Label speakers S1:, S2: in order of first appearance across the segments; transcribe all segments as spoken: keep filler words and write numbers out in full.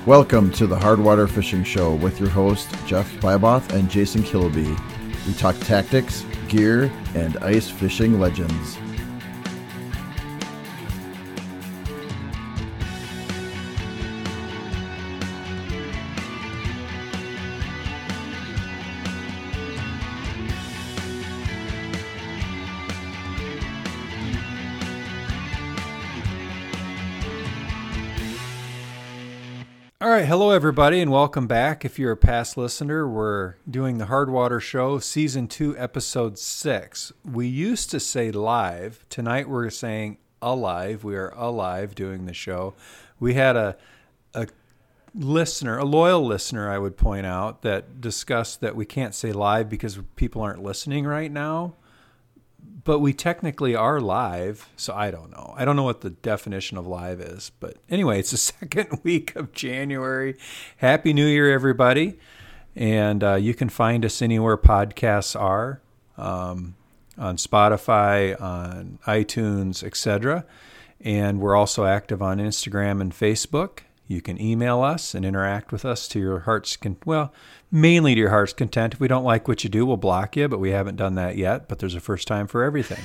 S1: Welcome to the Hardwater Fishing Show with your host, Jeff Byboth and Jason Killaby. We talk tactics, gear, and ice fishing legends.
S2: All right, hello everybody, and welcome back. If you're a past listener, we're doing the Hardwater Show, Season two, Episode six. We used to say live. Tonight we're saying alive. We are alive doing the show. We had a a listener, a loyal listener, I would point out, that discussed that we can't say live because people aren't listening right now. But we technically are live, so I don't know. I don't know what the definition of live is. But anyway, it's the second week of January. Happy New Year, everybody. And uh, you can find us anywhere podcasts are, um, on Spotify, on iTunes, et cetera. And we're also active on Instagram and Facebook. You can email us and interact with us to your heart's content. Well, mainly to your heart's content. If we don't like what you do, we'll block you, but we haven't done that yet. But there's a first time for everything.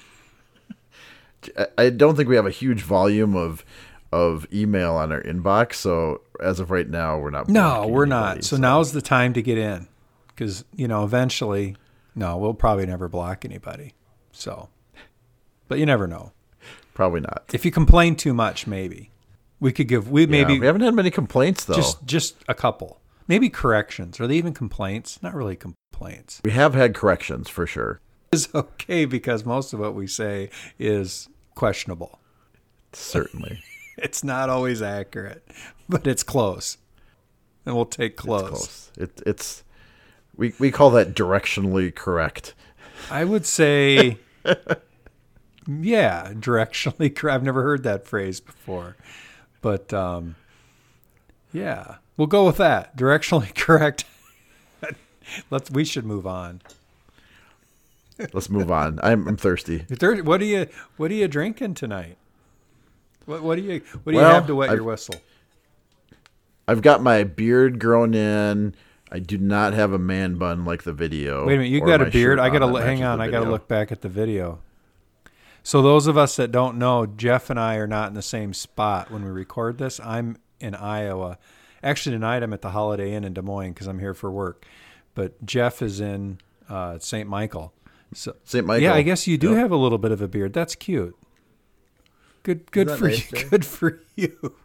S1: I don't think we have a huge volume of of email on our inbox, so as of right now, we're not.
S2: No, we're
S1: anybody,
S2: not. So,
S1: so
S2: now's the time to get in, because you know eventually, no, we'll probably never block anybody. So, but you never know.
S1: Probably not.
S2: If you complain too much, maybe. We could give, we maybe.
S1: Yeah, we haven't had many complaints, though.
S2: Just, just a couple. Maybe corrections. Are they even complaints? Not really complaints.
S1: We have had corrections, for sure.
S2: It's okay because most of what we say is questionable.
S1: Certainly.
S2: It's not always accurate, but it's close. And we'll take close.
S1: It's close. It, it's, we, we call that directionally correct.
S2: I would say, yeah, directionally correct. I've never heard that phrase before. But, um, yeah, we'll go with that. Directionally correct. Let's. We should move on.
S1: Let's move on. I'm, I'm thirsty.
S2: You're, what are you What are you drinking tonight? What What do you What do
S1: well,
S2: you have to wet
S1: I've,
S2: your whistle?
S1: I've got my beard grown in. I do not have a man bun like the video.
S2: Wait a minute, you got a beard? I got to hang on. I got to look back at the video. So those of us that don't know, Jeff and I are not in the same spot when we record this. I'm in Iowa. Actually, tonight I'm at the Holiday Inn in Des Moines because I'm here for work. But Jeff is in uh, Saint Michael. So
S1: Saint Michael.
S2: Yeah, I guess you do
S1: yep.
S2: have a little bit of a beard. That's cute. Good, good for
S1: nice,
S2: you.
S1: Jay?
S2: Good for you.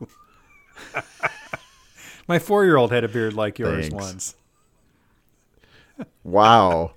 S2: My four-year-old had a beard like yours
S1: Thanks.
S2: once.
S1: Wow.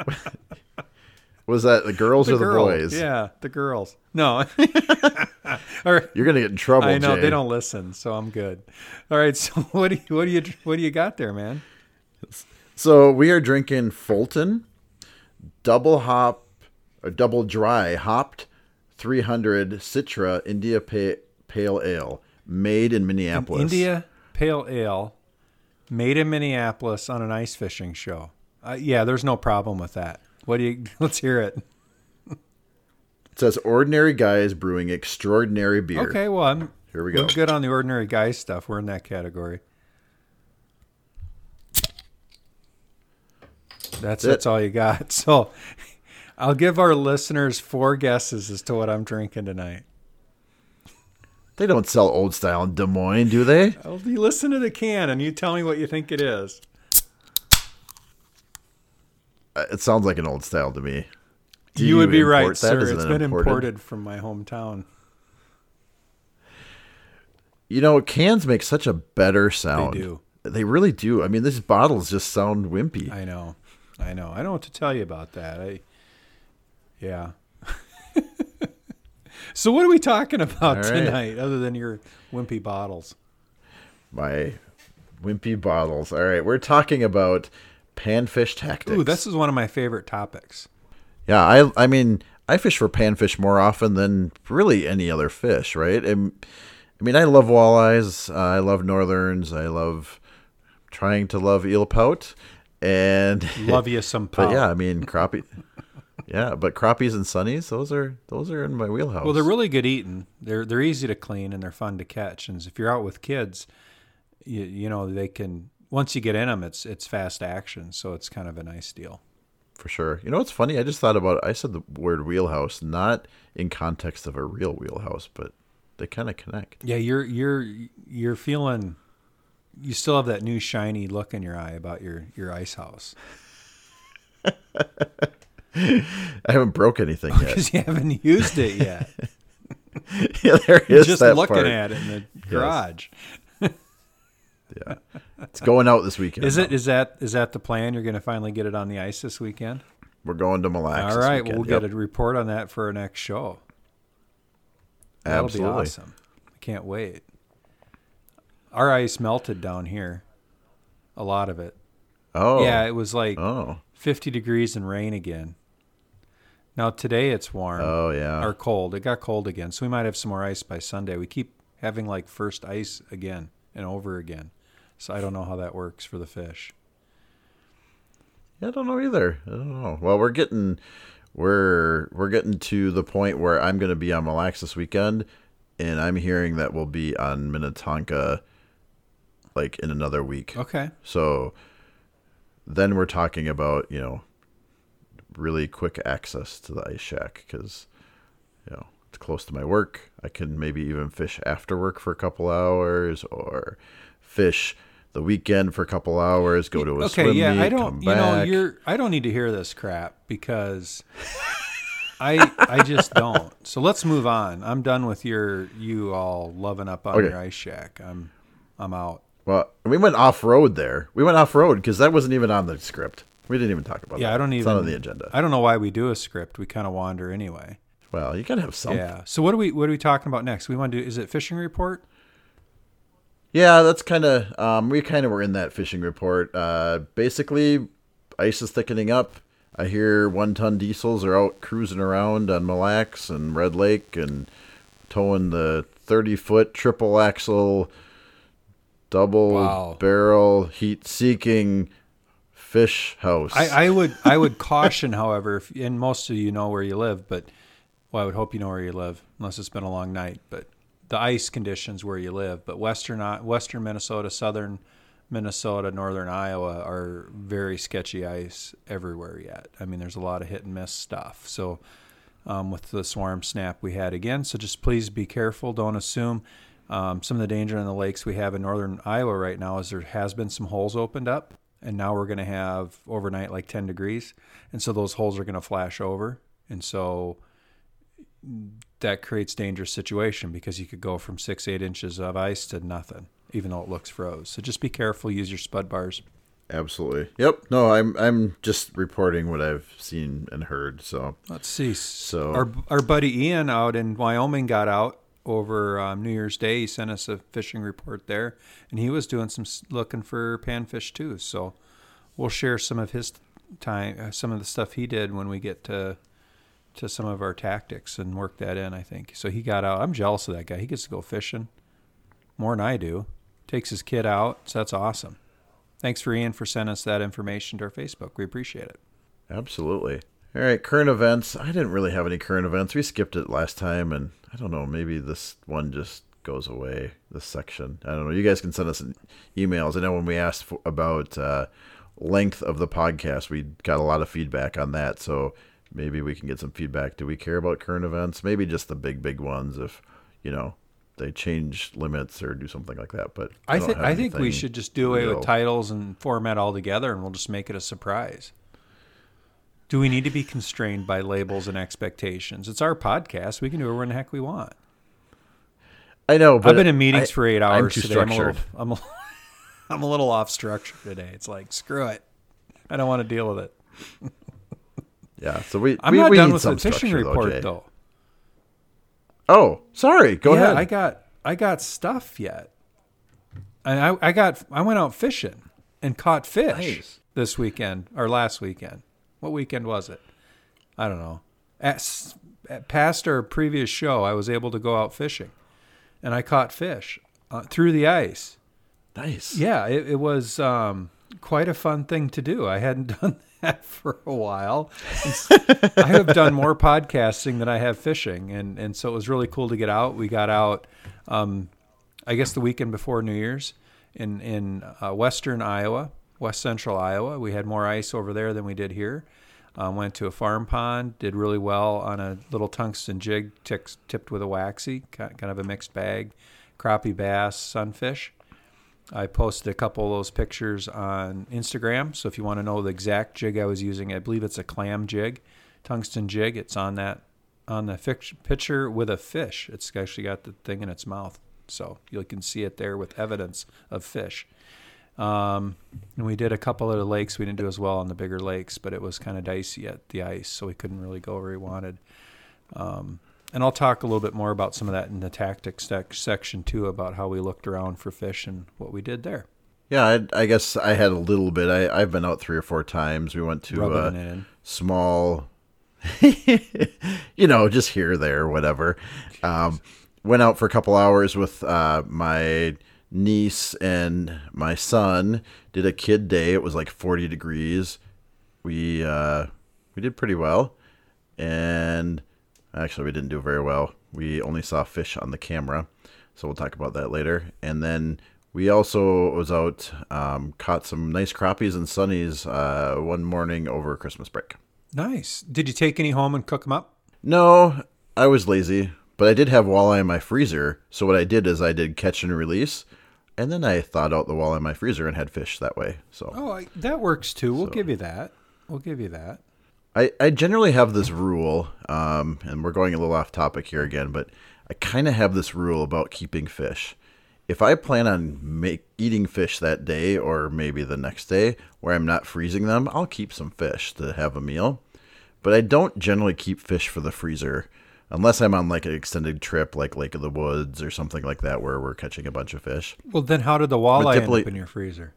S1: Was that the girls
S2: The
S1: or the
S2: girl.
S1: boys?
S2: Yeah, the girls. No. Or,
S1: You're gonna get in trouble.
S2: I know
S1: Jay.
S2: they don't listen, so I'm good. All right, so what do you what do you what do you got there, man?
S1: So we are drinking Fulton double hop or double dry hopped three hundred Citra India pa- Pale Ale, made in Minneapolis.
S2: An India Pale Ale, made in Minneapolis on an ice fishing show. Uh, yeah, there's no problem with that. What do you? Let's hear it.
S1: It says ordinary guys brewing extraordinary beer.
S2: Okay, well, I'm
S1: Here we go.
S2: we're good on the ordinary guy stuff. We're in that category. That's
S1: That's
S2: that's
S1: it.
S2: all you got. So, I'll give our listeners four guesses as to what I'm drinking tonight.
S1: They don't sell old style in Des Moines, do they?
S2: Well, you listen to the can and you tell me what you think it is.
S1: Uh, It sounds like an old style to me. Do
S2: You would be
S1: import
S2: right,
S1: that?
S2: sir.
S1: Is it
S2: It's
S1: an
S2: been imported from my hometown.
S1: You know, cans make such a better sound.
S2: They do.
S1: They really do. I mean, these bottles just sound wimpy.
S2: I know. I know. I don't know what to tell you about that. I, yeah. So what are we talking about
S1: All right.
S2: tonight other than your wimpy bottles?
S1: My wimpy bottles. All right, we're talking about panfish tactics.
S2: Ooh, this is one of my favorite topics.
S1: Yeah, I I mean, I fish for panfish more often than really any other fish, right? And, I mean, I love walleyes. Uh, I love northerns. I love trying to love eel pout. And
S2: Love you some
S1: but
S2: pout.
S1: yeah, I mean, crappie. Yeah, but crappies and sunnies, those are those are in my wheelhouse.
S2: Well, they're really good eating. They're they're easy to clean and they're fun to catch. And if you're out with kids, you, you know, they can, once you get in them, it's, it's fast action. So it's kind of a nice deal.
S1: For sure. You know what's funny? I just thought about, I said the word wheelhouse, not in context of a real wheelhouse, but they kind of connect.
S2: Yeah. You're, you're, you're feeling, you still have that new shiny look in your eye about your, your ice house.
S1: I haven't broke anything yet.
S2: Because you haven't used it yet.
S1: Yeah, there is
S2: just
S1: that
S2: looking
S1: part.
S2: at it in the garage.
S1: Yeah. It's going out this weekend.
S2: Is it?
S1: though.
S2: Is that is that the plan? You're going to finally get it on the ice this weekend?
S1: We're going to Mille Lacs.
S2: All
S1: this
S2: right.
S1: weekend.
S2: We'll
S1: Yep.
S2: get a report on that for our next show. That'll
S1: Absolutely.
S2: be awesome. I can't wait. Our ice melted down here. A lot of it.
S1: Oh.
S2: Yeah, it was like
S1: Oh.
S2: fifty degrees and rain again. Now today it's warm.
S1: Oh, yeah.
S2: Or cold. It got cold again. So we might have some more ice by Sunday. We keep having like first ice again and over again. So I don't know how that works for the fish.
S1: I don't know either. I don't know. Well, we're getting we're we're getting to the point where I'm going to be on Mille Lacs this weekend, and I'm hearing that we'll be on Minnetonka like in another week.
S2: Okay.
S1: So then we're talking about, you know, really quick access to the ice shack because, you know, it's close to my work. I can maybe even fish after work for a couple hours or fish the weekend for a couple hours, go to a
S2: okay,
S1: swim
S2: yeah,
S1: meet,
S2: I don't,
S1: come
S2: you know,
S1: back.
S2: you're, I don't need to hear this crap because I, I just don't. So let's move on. I'm done with your, you all loving up on
S1: Okay.
S2: your ice shack. I'm, I'm out.
S1: Well, we went off road there. We went off road because that wasn't even on the script. We didn't even talk about
S2: Yeah,
S1: that.
S2: I don't
S1: It's
S2: even.
S1: not on the agenda.
S2: I don't know why we do a script. We kind of wander anyway.
S1: Well, you gotta have something.
S2: Yeah. So what are we, what are we talking about next? We want to do, is it fishing report?
S1: Yeah, that's kind of, um, we kind of were in that fishing report. Uh, basically, ice is thickening up. I hear one-ton diesels are out cruising around on Mille Lacs and Red Lake and towing the thirty-foot triple axle, double
S2: Wow.
S1: barrel, heat-seeking fish house.
S2: I, I would, I would caution, however, if, and most of you know where you live, but, well, I would hope you know where you live, unless it's been a long night, but the ice conditions where you live, but western western Minnesota, southern Minnesota, northern Iowa are very sketchy ice everywhere yet. I mean, there's a lot of hit and miss stuff. So um, with the swarm snap we had again, so just please be careful. Don't assume. Um, some of the danger in the lakes we have in northern Iowa right now is there has been some holes opened up, and now we're going to have overnight like ten degrees, and so those holes are going to flash over, and so that creates dangerous situation because you could go from six, eight inches of ice to nothing, even though it looks froze. So just be careful. Use your spud bars.
S1: Absolutely. Yep. No, I'm I'm just reporting what I've seen and heard. So
S2: Let's see.
S1: So-
S2: our our buddy Ian out in Wyoming got out over um, New Year's Day. He sent us a fishing report there, and he was doing some s- looking for panfish too. So we'll share some of his time, uh, some of the stuff he did when we get to to some of our tactics and work that in, I think. So he got out. I'm jealous of that guy. He gets to go fishing more than I do. Takes his kid out, so that's awesome. Thanks for Ian for sending us that information to our Facebook. We appreciate it.
S1: absolutely. All right, current events. I didn't really have any current events. We skipped it last time, and I don't know, maybe this one just goes away, this section. I don't know. You guys can send us emails. I know when we asked for, about uh, length of the podcast, we got a lot of feedback on that, so maybe we can get some feedback. Do we care about current events? Maybe just the big, big ones if, you know, they change limits or do something like that. But I,
S2: I
S1: don't
S2: think
S1: have
S2: I think we
S1: anything
S2: should just do away
S1: real.
S2: with titles and format altogether, and we'll just make it a surprise. Do we need to be constrained by labels and expectations? It's our podcast. We can do whatever the heck we want.
S1: I know, but
S2: I've been in meetings
S1: I-
S2: for eight
S1: I'm
S2: hours
S1: too
S2: today. I'm a, little,
S1: structured.
S2: I'm, a, I'm a little off structure today. It's like, screw it. I don't want to deal with it.
S1: Yeah, so we
S2: I'm
S1: we,
S2: not
S1: we
S2: done
S1: need
S2: with
S1: some
S2: the fishing
S1: structure,
S2: report,
S1: Jay.
S2: though.
S1: Oh, sorry. Go
S2: yeah,
S1: ahead.
S2: I got I got stuff yet. I I, I got I went out fishing and caught fish
S1: Nice.
S2: this weekend or last weekend. What weekend was it? I don't know. At, s- at past our previous show, I was able to go out fishing, and I caught fish uh, through the ice.
S1: Nice.
S2: Yeah, it, it was um, quite a fun thing to do. I hadn't done that for a while. I have done more podcasting than I have fishing, and, and so it was really cool to get out. We got out, um, I guess, the weekend before New Year's, in in uh, western Iowa, west central Iowa. We had more ice over there than we did here. Um, went to a farm pond, did really well on a little tungsten jig tics, tipped with a waxy, kind of a mixed bag, crappie, bass, sunfish. I posted a couple of those pictures on Instagram, so if you want to know the exact jig I was using, I believe it's a clam jig, tungsten jig. It's on that on the fic- picture with a fish. It's actually got the thing in its mouth, so you can see it there with evidence of fish. Um, and we did a couple of the lakes. We didn't do as well on the bigger lakes, but it was kind of dicey at the ice, so we couldn't really go where we wanted. Um, and I'll talk a little bit more about some of that in the tactics sec- section too, about how we looked around for fish and what we did there.
S1: Yeah, I, I guess I had a little bit. I, I've been out three or four times. We went to
S2: Rubbing
S1: a
S2: it in.
S1: small, you know, just here or there, whatever. Um, went out for a couple hours with uh, my niece and my son. Did a kid day. It was like forty degrees. We uh, we did pretty well, and actually we didn't do very well. We only saw fish on the camera, so we'll talk about that later. And then we also was out, um, caught some nice crappies and sunnies uh, one morning over Christmas break.
S2: Nice. Did you take any home and cook them up?
S1: No, I was lazy, but I did have walleye in my freezer. So what I did is I did catch and release, and then I thawed out the walleye in my freezer and had fish that way. So
S2: Oh, I, that works too. We'll
S1: So-
S2: give you that. We'll give you that.
S1: I, I generally have this rule, um, and we're going a little off topic here again, but I kind of have this rule about keeping fish. If I plan on make, eating fish that day or maybe the next day where I'm not freezing them, I'll keep some fish to have a meal. But I don't generally keep fish for the freezer unless I'm on like an extended trip like Lake of the Woods or something like that where we're catching a bunch of fish.
S2: Well, then how did the walleye end
S1: typically-
S2: up in your freezer?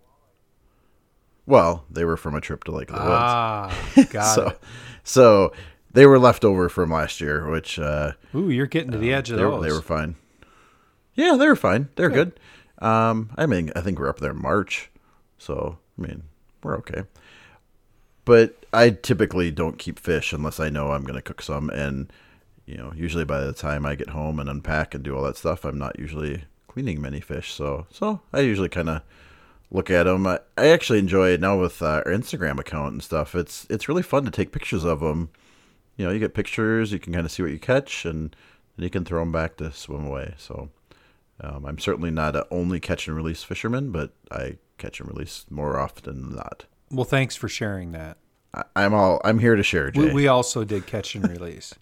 S1: Well, they were from a trip to Lake of the Woods.
S2: Ah, got
S1: so,
S2: it.
S1: so they were left over from last year, which uh,
S2: Ooh, you're getting to the edge of
S1: they,
S2: those.
S1: were, they were fine. Yeah, they were fine. They're good. Um, I mean, I think we're up there in March, so I mean, we're okay. But I typically don't keep fish unless I know I'm going to cook some, and you know, usually by the time I get home and unpack and do all that stuff, I'm not usually cleaning many fish. So, so I usually kind of look at them. I, I actually enjoy it now with uh, our Instagram account and stuff. It's it's really fun to take pictures of them. You know, you get pictures, you can kind of see what you catch, and then you can throw them back to swim away. So um, I'm certainly not an only catch and release fisherman, but I catch and release more often than not.
S2: Well, thanks for sharing that.
S1: I, I'm all I'm here to share, Jay.
S2: We, we also did catch and release.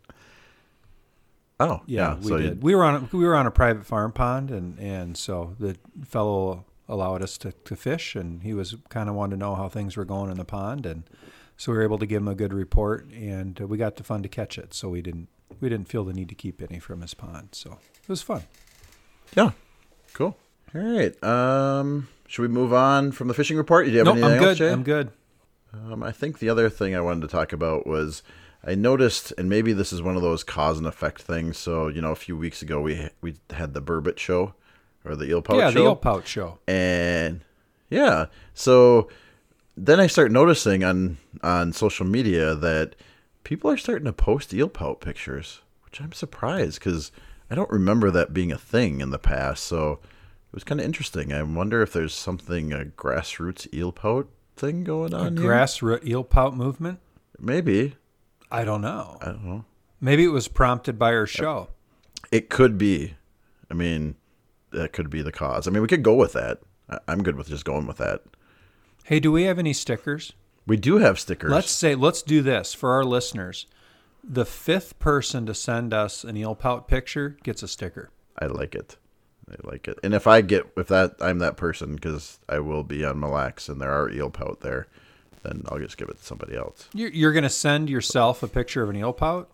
S1: oh
S2: Yeah,
S1: yeah,
S2: we
S1: so
S2: did.
S1: you,
S2: We were on a, we were on a private farm pond, and, and so the fellow allowed us to, to fish, and he was kind of wanted to know how things were going in the pond, and so we were able to give him a good report, and uh, we got the fun to catch it. So we didn't we didn't feel the need to keep any from his pond. So it was fun.
S1: yeah, cool. All right, um, should we move on from the fishing report? Do you have
S2: Nope,
S1: anything
S2: I'm good.
S1: else, Jay?
S2: I'm good.
S1: Um, I think the other thing I wanted to talk about was I noticed, and maybe this is one of those cause and effect things. So, you know, a few weeks ago we we had the Burbot show or the eel pout
S2: yeah,
S1: show.
S2: the eel pout show.
S1: And yeah, so then I start noticing on on social media that people are starting to post eel pout pictures, which I'm surprised because I don't remember that being a thing in the past. So it was kind of interesting. I wonder if there's something, a grassroots eel pout thing going
S2: A
S1: on here.
S2: grassroot eel pout movement?
S1: Maybe.
S2: I don't know.
S1: I don't know.
S2: Maybe it was prompted by our show.
S1: It could be. I mean, that could be the cause. I mean, we could go with that. I- I'm good with just going with that.
S2: Hey, do we have any stickers?
S1: We do have stickers.
S2: Let's say, let's do this for our listeners. The fifth person to send us an eel pout picture gets a sticker.
S1: I like it. I like it. And if I get, if that, I'm that person, because I will be on Mille Lacs and there are eel pout there, then I'll just give it to somebody else.
S2: You're, you're going to send yourself a picture of an eel pout?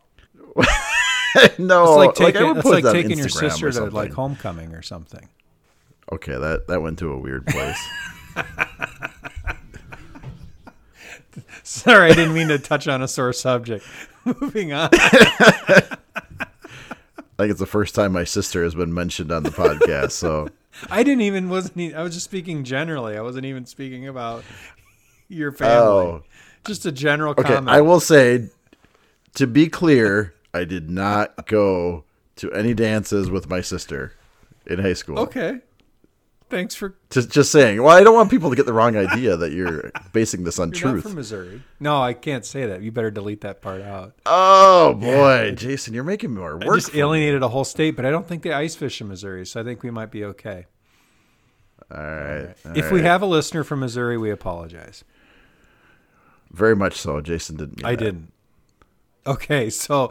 S1: no,
S2: It's like taking,
S1: I would
S2: it's
S1: put
S2: like
S1: it on
S2: taking your
S1: Instagram
S2: sister
S1: or
S2: to
S1: something.
S2: like homecoming or something.
S1: Okay, that, that went to a weird place.
S2: Sorry, I didn't mean to touch on a sore subject. Moving on.
S1: I think it's the first time my sister has been mentioned on the podcast. So
S2: I didn't even wasn't. e- I was just speaking generally. I wasn't even speaking about your family.
S1: Oh.
S2: Just a general
S1: okay,
S2: comment.
S1: I will say, to be clear, I did not go to any dances with my sister in high school.
S2: Okay, Thanks for
S1: just just saying. Well, I don't want people to get the wrong idea that you're basing this on
S2: you're
S1: truth.
S2: not from Missouri. No, I can't say that. You better delete that part out.
S1: Oh boy, yeah. Jason, you're making more work.
S2: I just alienated me. a whole state, but I don't think they ice fish in Missouri, so I think we might be okay.
S1: All right. All right.
S2: All if right. we have a listener from Missouri, we apologize.
S1: Very much so. Jason didn't. Mean
S2: I
S1: that.
S2: didn't. Okay, so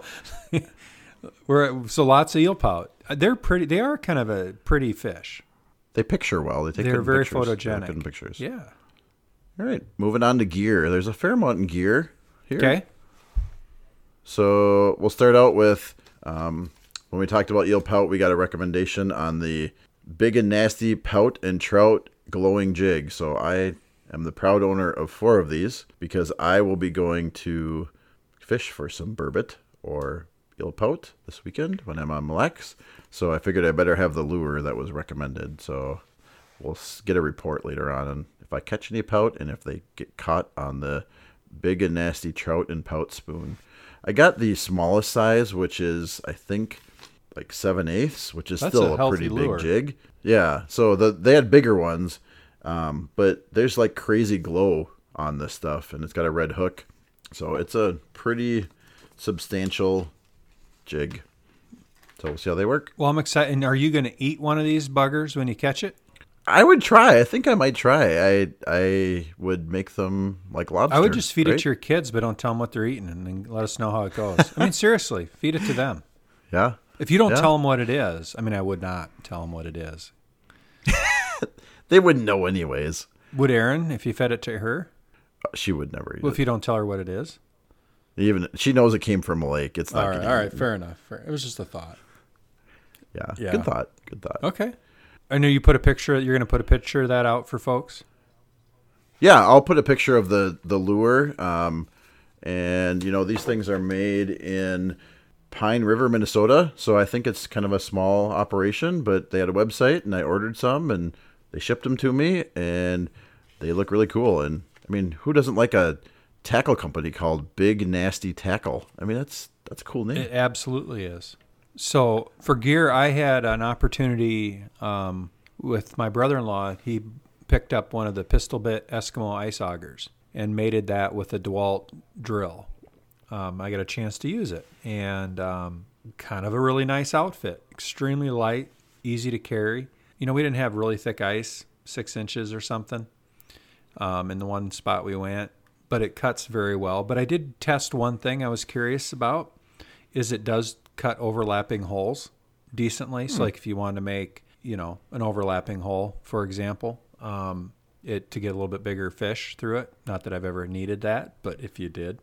S2: we're so lots of eel pout. They're pretty. They are kind of a pretty fish.
S1: They picture well. They take
S2: They're
S1: good
S2: very
S1: pictures.
S2: photogenic.
S1: Good pictures.
S2: Yeah.
S1: All right, moving on to gear. There's a fair amount in gear here.
S2: Okay.
S1: So we'll start out with um, when we talked about eel pout, we got a recommendation on the Big and Nasty Pout and Trout Glowing Jig. So I am the proud owner of four of these because I will be going to fish for some burbot or eel pout this weekend when I'm on Mille Lacs. So I figured I better have the lure that was recommended. So we'll get a report later on and if I catch any pout and if they get caught on the Big and Nasty Trout and Pout Spoon. I got the smallest size, which is I think like seven eighths, which is
S2: That's
S1: still
S2: a,
S1: a pretty
S2: lure.
S1: big jig. Yeah. So the they had bigger ones, um, but there's like crazy glow on this stuff, and it's got a red hook, so it's a pretty substantial jig. So we'll see how they work.
S2: Well, I'm excited. And are you going to eat one of these buggers when you catch it?
S1: I would try. I think I might try. I I would make them like lobster.
S2: I would just feed
S1: right?
S2: it to your kids, but don't tell them what they're eating, and then let us know how it goes. I mean, seriously, feed it to them.
S1: Yeah.
S2: If you don't
S1: yeah.
S2: tell them what it is, I mean, I would not tell them what it is.
S1: They wouldn't know anyways.
S2: Would Erin, if you fed it to her?
S1: She would never eat
S2: well,
S1: it.
S2: If you don't tell her what it is?
S1: Even she knows it came from a lake. It's not.
S2: All right, all right, fair enough. Fair. It was just a thought.
S1: Yeah,
S2: yeah.
S1: Good thought. Good thought.
S2: Okay. I know you put a picture. You're going to put a picture of that out for folks.
S1: Yeah, I'll put a picture of the the lure. Um, and you know these things are made in Pine River, Minnesota. So I think it's kind of a small operation, but they had a website, and I ordered some, and they shipped them to me, and they look really cool. And I mean, who doesn't like a tackle company called Big Nasty Tackle? I mean, that's that's a cool name.
S2: It absolutely is. So for gear, I had an opportunity um, with my brother-in-law. He picked up one of the pistol bit Eskimo ice augers and mated that with a DeWalt drill. Um, I got a chance to use it, and um, kind of a really nice outfit. Extremely light, easy to carry. You know, we didn't have really thick ice, six inches or something, um, in the one spot we went, but it cuts very well. But I did test one thing I was curious about, is it does cut overlapping holes decently. So, like if you wanted to make, you know, an overlapping hole, for example, um, it to get a little bit bigger fish through it. Not that I've ever needed that, but if you did,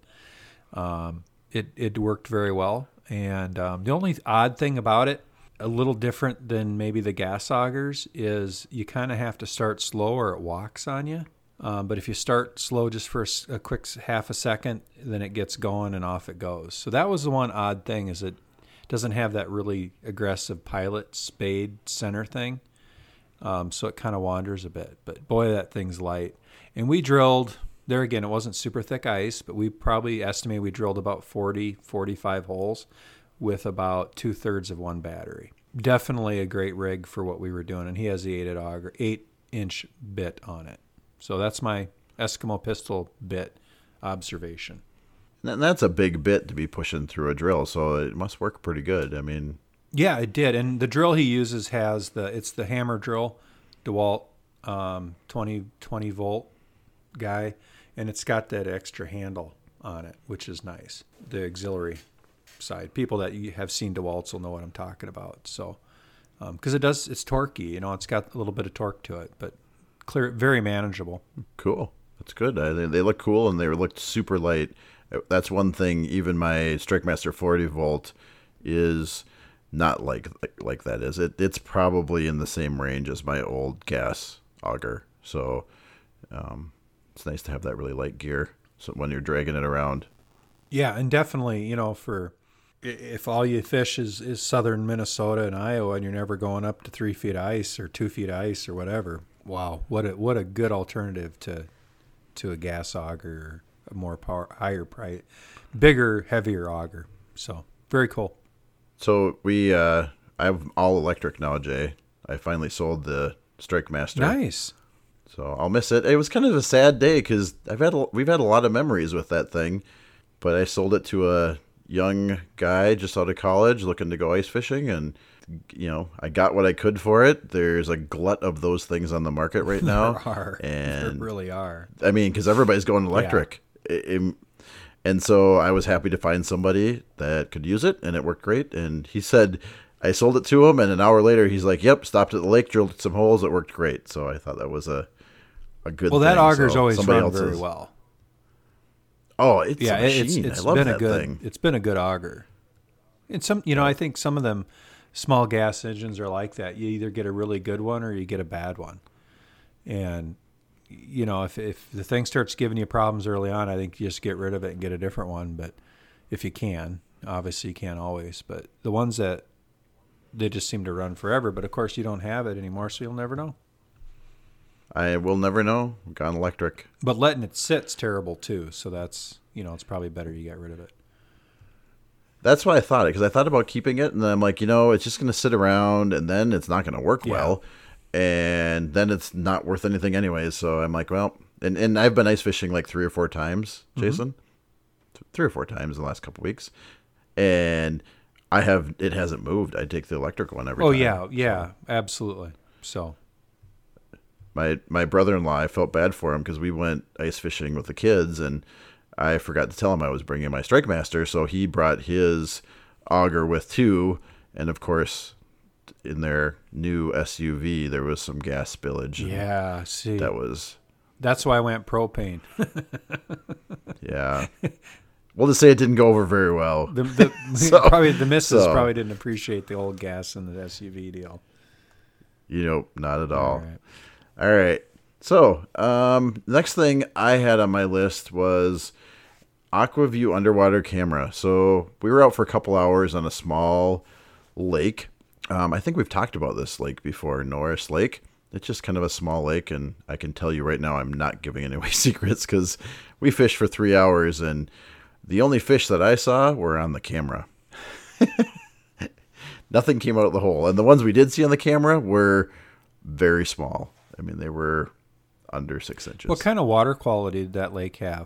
S2: um, it it worked very well. And um, the only odd thing about it, a little different than maybe the gas augers, is you kind of have to start slow or it walks on you. Um, but if you start slow just for a, a quick half a second, then it gets going and off it goes. So that was the one odd thing, is it doesn't have that really aggressive pilot spade center thing. Um, so it kind of wanders a bit. But boy, that thing's light. And we drilled, there again, it wasn't super thick ice, but we probably estimate we drilled about forty, forty-five holes with about two-thirds of one battery. Definitely a great rig for what we were doing. And he has the eight auger, eight inch bit on it. So that's my Eskimo pistol bit observation.
S1: And that's a big bit to be pushing through a drill, so it must work pretty good. I mean,
S2: yeah, it did. And the drill he uses has the it's the hammer drill, DeWalt um, twenty, twenty volt guy, and it's got that extra handle on it, which is nice. The auxiliary side. People that you have seen DeWalt's will know what I'm talking about. So, because um, it does, it's torquey. You know, it's got a little bit of torque to it, but clear, very manageable.
S1: Cool. That's good. I, they, they look cool, and they looked super light. That's one thing. Even my StrikeMaster forty volt is not like like, like that. Is it? It's probably in the same range as my old gas auger. So um, it's nice to have that really light gear. So when you're dragging it around.
S2: Yeah, and definitely, you know, for if all you fish is, is southern Minnesota and Iowa, and you're never going up to three feet of ice or two feet of ice or whatever. Wow, what a what a good alternative to to a gas auger. A more power, higher price, bigger, heavier auger. So very cool.
S1: So we, uh, I have all electric now, Jay. I finally sold the Strike Master.
S2: Nice.
S1: So I'll miss it. It was kind of a sad day because I've had a, we've had a lot of memories with that thing, but I sold it to a young guy just out of college looking to go ice fishing, and you know I got what I could for it. There's a glut of those things on the market right now.
S2: There are.
S1: And
S2: there really are.
S1: I mean, because everybody's going electric, yeah. it, it, and so I was happy to find somebody that could use it, and it worked great. And he said. I sold it to him, and an hour later, he's like, "Yep, stopped at the lake, drilled some holes. It worked great." So I thought that was a a good.
S2: Well,
S1: thing.
S2: that auger's
S1: so
S2: always run
S1: else's...
S2: very well.
S1: Oh, it's
S2: yeah,
S1: a machine.
S2: it's, it's
S1: I love
S2: been
S1: that
S2: a good.
S1: thing.
S2: It's been a good auger. And some, you know, I think some of them small gas engines are like that. You either get a really good one or you get a bad one. And you know, if if the thing starts giving you problems early on, I think you just get rid of it and get a different one. But if you can, obviously you can't always. But the ones that they just seem to run forever. But of course, you don't have it anymore, so you'll never know.
S1: I will never know. Gone electric.
S2: But letting it sit's terrible too. So that's, you know, it's probably better you get rid of it.
S1: That's why I thought it, because I thought about keeping it, and then I'm like, you know, it's just going to sit around, and then it's not going to work
S2: Yeah.
S1: well, and then it's not worth anything anyways. So I'm like, well, and, and I've been ice fishing like three or four times, Jason, mm-hmm. three or four times in the last couple of weeks, and I have it hasn't moved. I take the electric one every
S2: oh,
S1: time.
S2: yeah, yeah, absolutely. So
S1: my my brother-in-law, I felt bad for him because we went ice fishing with the kids, and I forgot to tell him I was bringing my Strike Master, so he brought his auger with too, and of course, in their new S U V, there was some gas spillage.
S2: yeah, see,
S1: That was...
S2: that's why I went propane.
S1: Yeah. We'll just say it didn't go over very well.
S2: The, the
S1: So-
S2: probably the missus
S1: so-
S2: probably didn't appreciate the old gas in the S U V deal.
S1: You know, not at all.
S2: All right.
S1: All right. So, um, next thing I had on my list was AquaView underwater camera. So we were out for a couple hours on a small lake. Um, I think we've talked about this lake before, Norris Lake. It's just kind of a small lake, and I can tell you right now I'm not giving any away secrets because we fished for three hours, and the only fish that I saw were on the camera. Nothing came out of the hole. And the ones we did see on the camera were very small. I mean, they were under six inches.
S2: What kind of water quality did that lake have?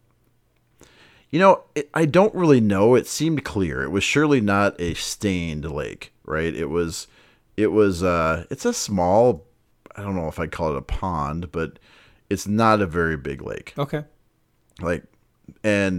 S1: You know, it, I don't really know. It seemed clear. It was surely not a stained lake, right? It was, it was, uh, it's a small, I don't know if I'd call it a pond, but it's not a very big lake.
S2: Okay.
S1: Like, and,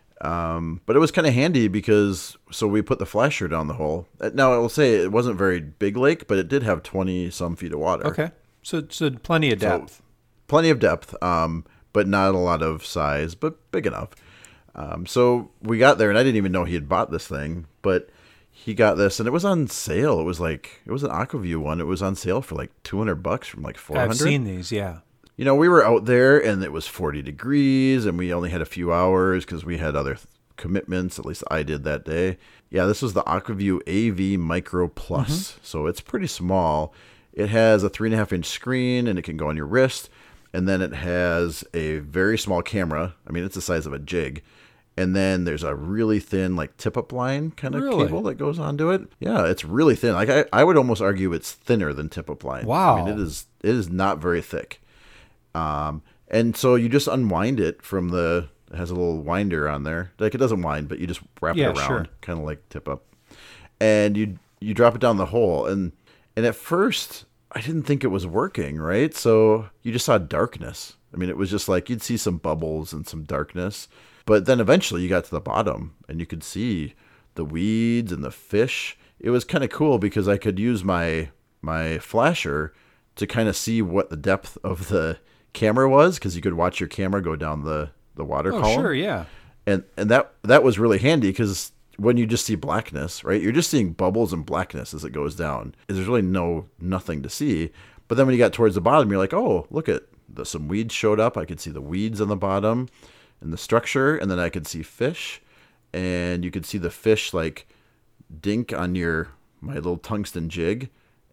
S1: um, but it was kind of handy because, so we put the flasher down the hole. Now I will say it wasn't a very big lake, but it did have twenty some feet of water.
S2: Okay. So, so plenty of depth.
S1: So, plenty of depth, um, but not a lot of size, but big enough. Um, so we got there, and I didn't even know he had bought this thing, but he got this, and it was on sale. It was like, it was an AquaView one. It was on sale for like two hundred bucks from like four hundred.
S2: I've seen these, yeah.
S1: You know, we were out there, and it was forty degrees, and we only had a few hours because we had other th- commitments. At least I did that day. Yeah, this was the AquaView A V Micro Plus. Mm-hmm. So it's pretty small. It has a three and a half inch screen, and it can go on your wrist. And then it has a very small camera. I mean, it's the size of a jig. And then there's a really thin, like, tip-up line kind of
S2: Really?
S1: cable that goes onto it. Yeah, it's really thin. Like I, I would almost argue it's thinner than tip-up line.
S2: Wow.
S1: I mean, it is it is not very thick. Um, and so you just unwind it from the, it has a little winder on there. Like, it doesn't wind, but you just wrap
S2: Yeah,
S1: it around,
S2: sure.
S1: kind of like tip-up. And you you drop it down the hole. And, and at first, I didn't think it was working, right? So you just saw darkness. I mean, it was just like you'd see some bubbles and some darkness. But then eventually you got to the bottom and you could see the weeds and the fish. It was kind of cool because I could use my my flasher to kind of see what the depth of the camera was, because you could watch your camera go down the, the water
S2: Oh,
S1: column.
S2: sure, yeah.
S1: And and that that was really handy because when you just see blackness, right? You're just seeing bubbles and blackness as it goes down. There's really no nothing to see. But then when you got towards the bottom, you're like, oh, look at the, some weeds showed up. I could see the weeds on the bottom and the structure, and then I could see fish, and you could see the fish like dink on your my little tungsten jig,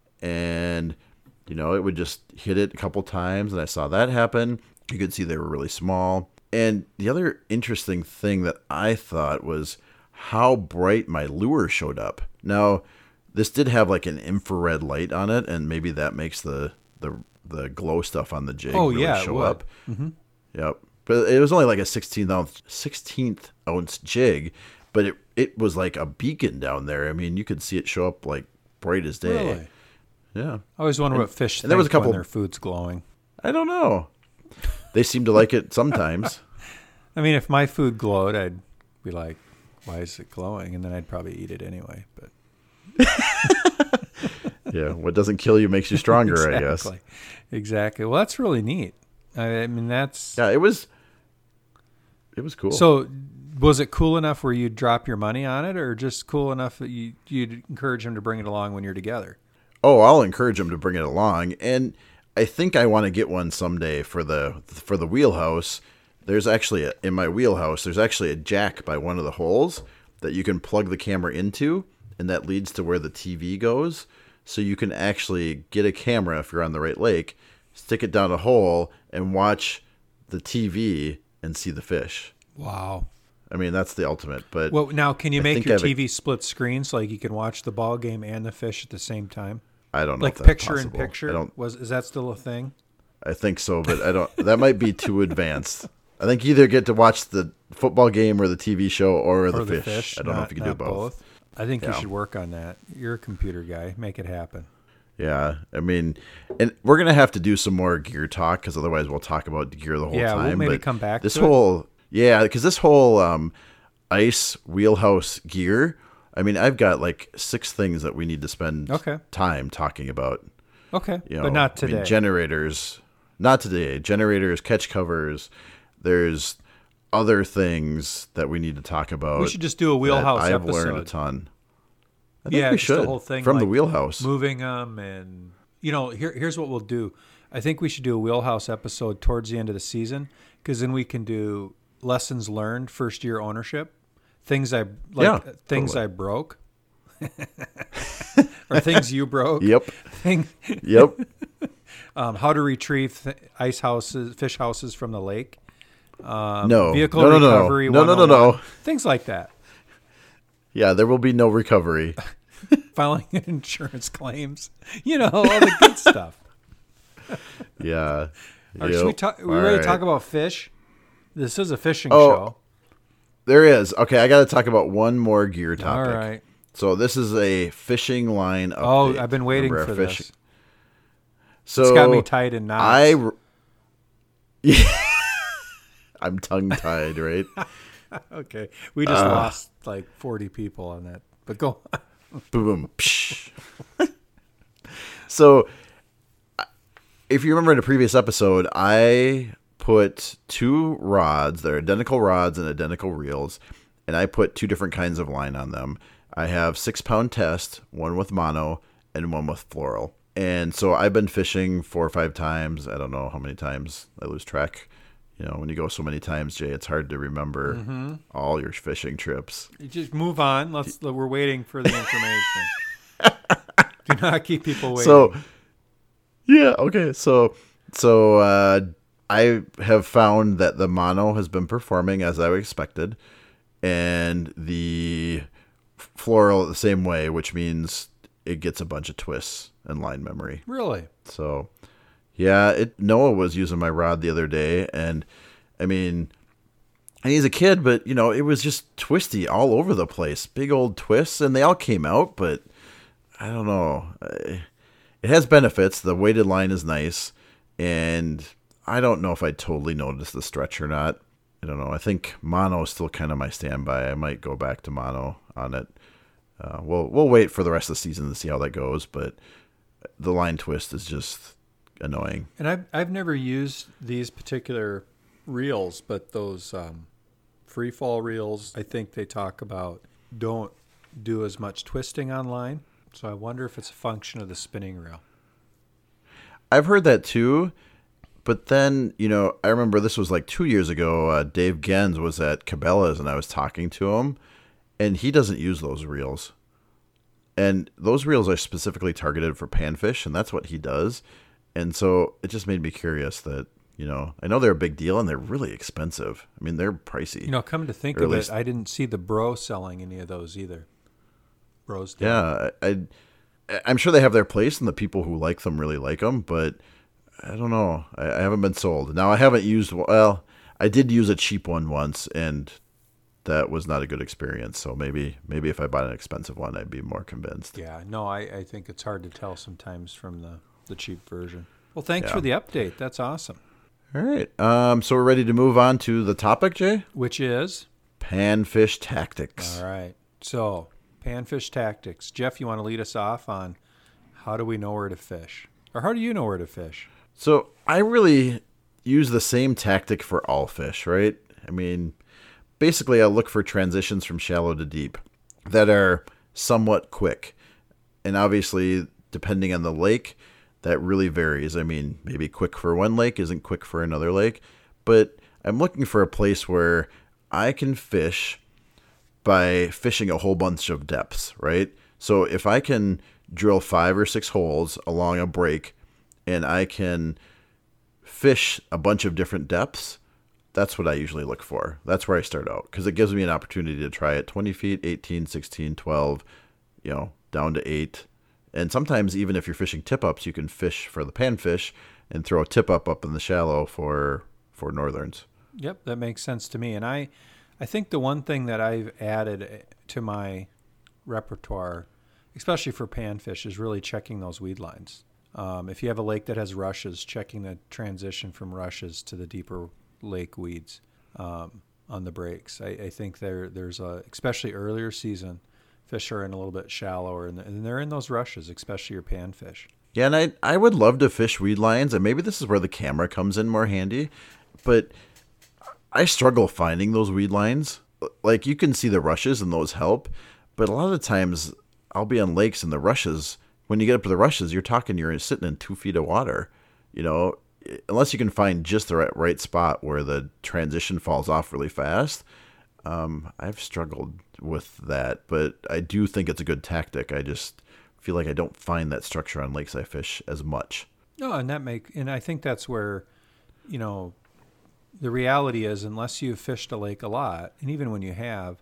S1: and you know it would just hit it a couple times, and I saw that happen. You could see they were really small. And the other interesting thing that I thought was how bright my lure showed up. Now, this did have like an infrared light on it, and maybe that makes the the the the glow stuff on the jig
S2: Oh,
S1: really
S2: yeah, it
S1: show
S2: would.
S1: up.
S2: Mm-hmm.
S1: Yep. But it was only like a sixteenth ounce, sixteenth ounce jig, but it, it was like a beacon down there. I mean, you could see it show up like bright as day.
S2: Really?
S1: Yeah.
S2: I always wonder
S1: And-
S2: what fish
S1: and
S2: think
S1: there was a couple-
S2: when their food's glowing.
S1: I don't know. They seem to like it sometimes.
S2: I mean, if my food glowed, I'd be like, why is it glowing? And then I'd probably eat it anyway. But
S1: Yeah. What doesn't kill you makes you stronger, I guess.
S2: Exactly. Exactly. Well, that's really neat. I I mean, that's...
S1: Yeah, it was it was cool.
S2: So was it cool enough where you'd drop your money on it, or just cool enough that you, you'd encourage them to bring it along when you're together?
S1: Oh, I'll encourage them to bring it along, and I think I want to get one someday for the for the wheelhouse. There's actually a, in my wheelhouse. There's actually a jack by one of the holes that you can plug the camera into, and that leads to where the T V goes. So you can actually get a camera if you're on the right lake, stick it down a hole, and watch the T V and see the fish.
S2: Wow.
S1: I mean, that's the ultimate. But
S2: Well, now, can you
S1: I
S2: make
S1: think
S2: your
S1: I have a-
S2: T V split screen so like you can watch the ball game and the fish at the same time?
S1: I don't know.
S2: Like
S1: if that's
S2: picture in
S1: possible.
S2: picture?
S1: I don't.
S2: Was is that still a thing?
S1: I think so, but I don't. That might be too advanced. I think you either get to watch the football game or the T V show or, the,
S2: Or the
S1: fish.
S2: fish?
S1: I don't know
S2: Not-
S1: if you can do
S2: not
S1: both.
S2: I think you
S1: Yeah.
S2: should work on that. You're a computer guy. Make it happen.
S1: Yeah, I mean, and we're gonna have to do some more gear talk because otherwise we'll talk about gear the whole
S2: Yeah, we'll
S1: time.
S2: maybe
S1: but
S2: come back
S1: This
S2: to it.
S1: whole yeah, because this whole um, ice wheelhouse gear. I mean, I've got like six things that we need to spend
S2: Okay.
S1: time talking about.
S2: Okay,
S1: You know,
S2: but not
S1: I mean,
S2: today.
S1: generators, not today. Generators, catch covers. There's other things that we need to talk about.
S2: We should just do a
S1: that
S2: wheelhouse
S1: I've
S2: episode.
S1: learned a ton. I think
S2: Yeah,
S1: we
S2: just the
S1: should
S2: whole thing,
S1: from the
S2: like,
S1: wheelhouse.
S2: Moving them, and you know, here here's what we'll do. I think we should do a wheelhouse episode towards the end of the season, because then we can do lessons learned, first year ownership, things I like,
S1: Yeah,
S2: things
S1: totally.
S2: I broke, or things you broke.
S1: Yep.
S2: Thing,
S1: Yep.
S2: um, how to retrieve th- ice houses, fish houses from the lake. Um,
S1: No.
S2: vehicle
S1: No, no, no, no.
S2: recovery.
S1: No, no, no, no.
S2: one oh one, things like that.
S1: Yeah, there will be no recovery.
S2: Filing insurance claims. You know, all the good stuff.
S1: Yeah.
S2: Or
S1: Yep.
S2: should we talk? Are we
S1: All
S2: ready
S1: right.
S2: to talk about fish? This is a fishing
S1: Oh,
S2: show.
S1: There is. Okay, I got to talk about one more gear
S2: All
S1: topic.
S2: right.
S1: So this is a fishing line update.
S2: Oh, I've been waiting
S1: Remember
S2: for
S1: our
S2: this.
S1: fishing- So
S2: It's got me tied in knots.
S1: I. r- Yeah. I'm tongue tied, right?
S2: Okay, we just
S1: Uh.
S2: lost like forty people on that. But go on.
S1: Boom. Psh. So, if you remember in a previous episode, I put two rods, they're identical rods and identical reels, and I put two different kinds of line on them. I have six pound test, one with mono and one with floral. And so I've been fishing four or five times. I don't know how many times. I lose track. You know, when you go so many times, Jay, it's hard to remember
S2: Mm-hmm.
S1: all your fishing trips.
S2: You just move on. Let's. We're waiting for the information. Do not keep people waiting.
S1: So, yeah, okay. So, so uh, I have found that the mono has been performing as I expected, and the floral the same way, which means it gets a bunch of twists and line memory.
S2: really,
S1: So, yeah, it Noah was using my rod the other day, and I mean, and he's a kid, but you know, it was just twisty all over the place, big old twists, and they all came out, but I don't know. I- It has benefits. The weighted line is nice, and I don't know if I totally noticed the stretch or not. I don't know. I think mono is still kind of my standby. I might go back to mono on it. Uh, we'll we'll wait for the rest of the season to see how that goes, but the line twist is just annoying.
S2: and I've I've never used these particular reels, but those um, free fall reels, I think they talk about don't do as much twisting on line. So I wonder if it's a function of the spinning reel.
S1: I've heard that too, but then, you know, I remember this was like two years ago. Uh, Dave Gens was at Cabela's and I was talking to him, and he doesn't use those reels. And those reels are specifically targeted for panfish, and that's what he does. And so it just made me curious that, you know, I know they're a big deal and they're really expensive. I mean, they're pricey.
S2: You know, come to think
S1: Or at
S2: of
S1: least-
S2: it, I didn't see the Bro selling any of those either. Bros did.
S1: Yeah, I, I I'm sure they have their place, and the people who like them really like them, but I don't know. I, I haven't been sold. Now, I haven't used, well, I did use a cheap one once, and that was not a good experience. So maybe maybe if I bought an expensive one, I'd be more convinced.
S2: Yeah, no, I, I think it's hard to tell sometimes from the, the cheap version. Well, thanks
S1: Yeah.
S2: for the update. That's awesome.
S1: All right. Um, so we're ready to move on to the topic, Jay?
S2: Which is?
S1: Panfish tactics.
S2: All right. So, panfish tactics. Jeff, you want to lead us off on how do we know where to fish? Or how do you know where to fish?
S1: So I really use the same tactic for all fish, right? I mean, basically I look for transitions from shallow to deep that are somewhat quick. And obviously, depending on the lake, that really varies. I mean, maybe quick for one lake isn't quick for another lake. But I'm looking for a place where I can fish by fishing a whole bunch of depths, right? So if I can drill five or six holes along a break and I can fish a bunch of different depths, that's what I usually look for. That's where I start out, because it gives me an opportunity to try it twenty feet, eighteen, sixteen, twelve, you know, down to eight. And sometimes even if you're fishing tip-ups, you can fish for the panfish and throw a tip-up up in the shallow for for northerns.
S2: Yep, that makes sense to me. And I, I think the one thing that I've added to my repertoire, especially for panfish, is really checking those weed lines. Um, if you have a lake that has rushes, checking the transition from rushes to the deeper lake weeds um, on the breaks. I, I think there there's a, especially earlier season, fish are in a little bit shallower, and, and they're in those rushes, especially your panfish.
S1: Yeah, and I I would love to fish weed lines, and maybe this is where the camera comes in more handy, but I struggle finding those weed lines. Like, you can see the rushes, and those help, but a lot of the times I'll be on lakes, and the rushes, when you get up to the rushes, you're talking, you're sitting in two feet of water, you know, unless you can find just the right, right spot where the transition falls off really fast. Um, I've struggled with that, but I do think it's a good tactic. I just feel like I don't find that structure on lakes I fish as much.
S2: No, and that make, and I think that's where, you know, the reality is, unless you've fished a lake a lot, and even when you have,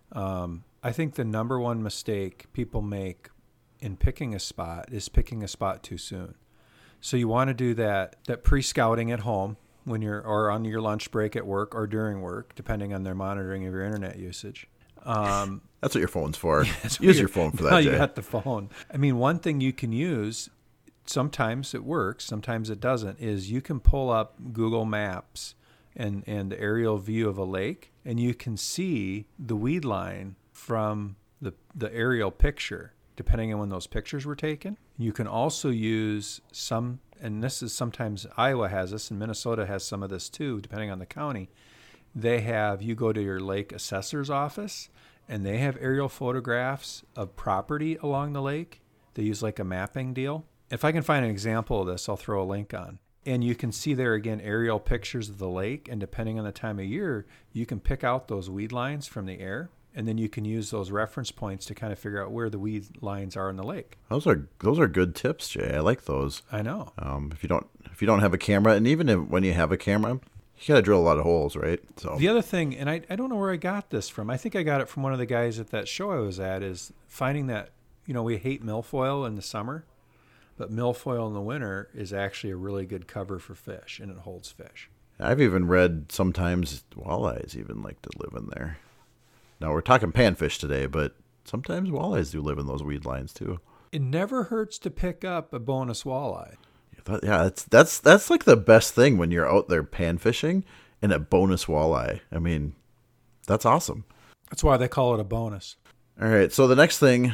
S2: um, I think the number one mistake people make in picking a spot is picking a spot too soon. So you want to do that that pre-scouting at home when you're, or on your lunch break at work or during work, depending on their monitoring of your internet usage. Um,
S1: That's what your phone's for.
S2: Yeah,
S1: use your phone for that,
S2: now
S1: Jay.
S2: you got the phone. I mean, one thing you can use, sometimes it works, sometimes it doesn't, is you can pull up Google Maps and, and the aerial view of a lake, and you can see the weed line from the, the aerial picture, depending on when those pictures were taken. You can also use some, and this is sometimes Iowa has this, and Minnesota has some of this too, depending on the county. They have, you go to your lake assessor's office, and they have aerial photographs of property along the lake. They use like a mapping deal. If I can find an example of this, I'll throw a link on. And you can see there again aerial pictures of the lake, and depending on the time of year, you can pick out those weed lines from the air, and then you can use those reference points to kind of figure out where the weed lines are in the lake.
S1: Those are those are good tips, Jay. I like those.
S2: I know.
S1: Um, if you don't if you don't have a camera, and even if, when you have a camera, you gotta drill a lot of holes, right? So
S2: the other thing, and I, I don't know where I got this from. I think I got it from one of the guys at that show I was at, is finding that, you know, we hate milfoil in the summer, but milfoil in the winter is actually a really good cover for fish, and it holds fish.
S1: I've even read sometimes walleyes even like to live in there. Now, we're talking panfish today, but sometimes walleyes do live in those weed lines too.
S2: It never hurts to pick up a bonus walleye.
S1: Yeah, that's that's that's like the best thing when you're out there pan fishing and a bonus walleye. I mean, that's awesome.
S2: That's why they call it a bonus.
S1: All right, so the next thing,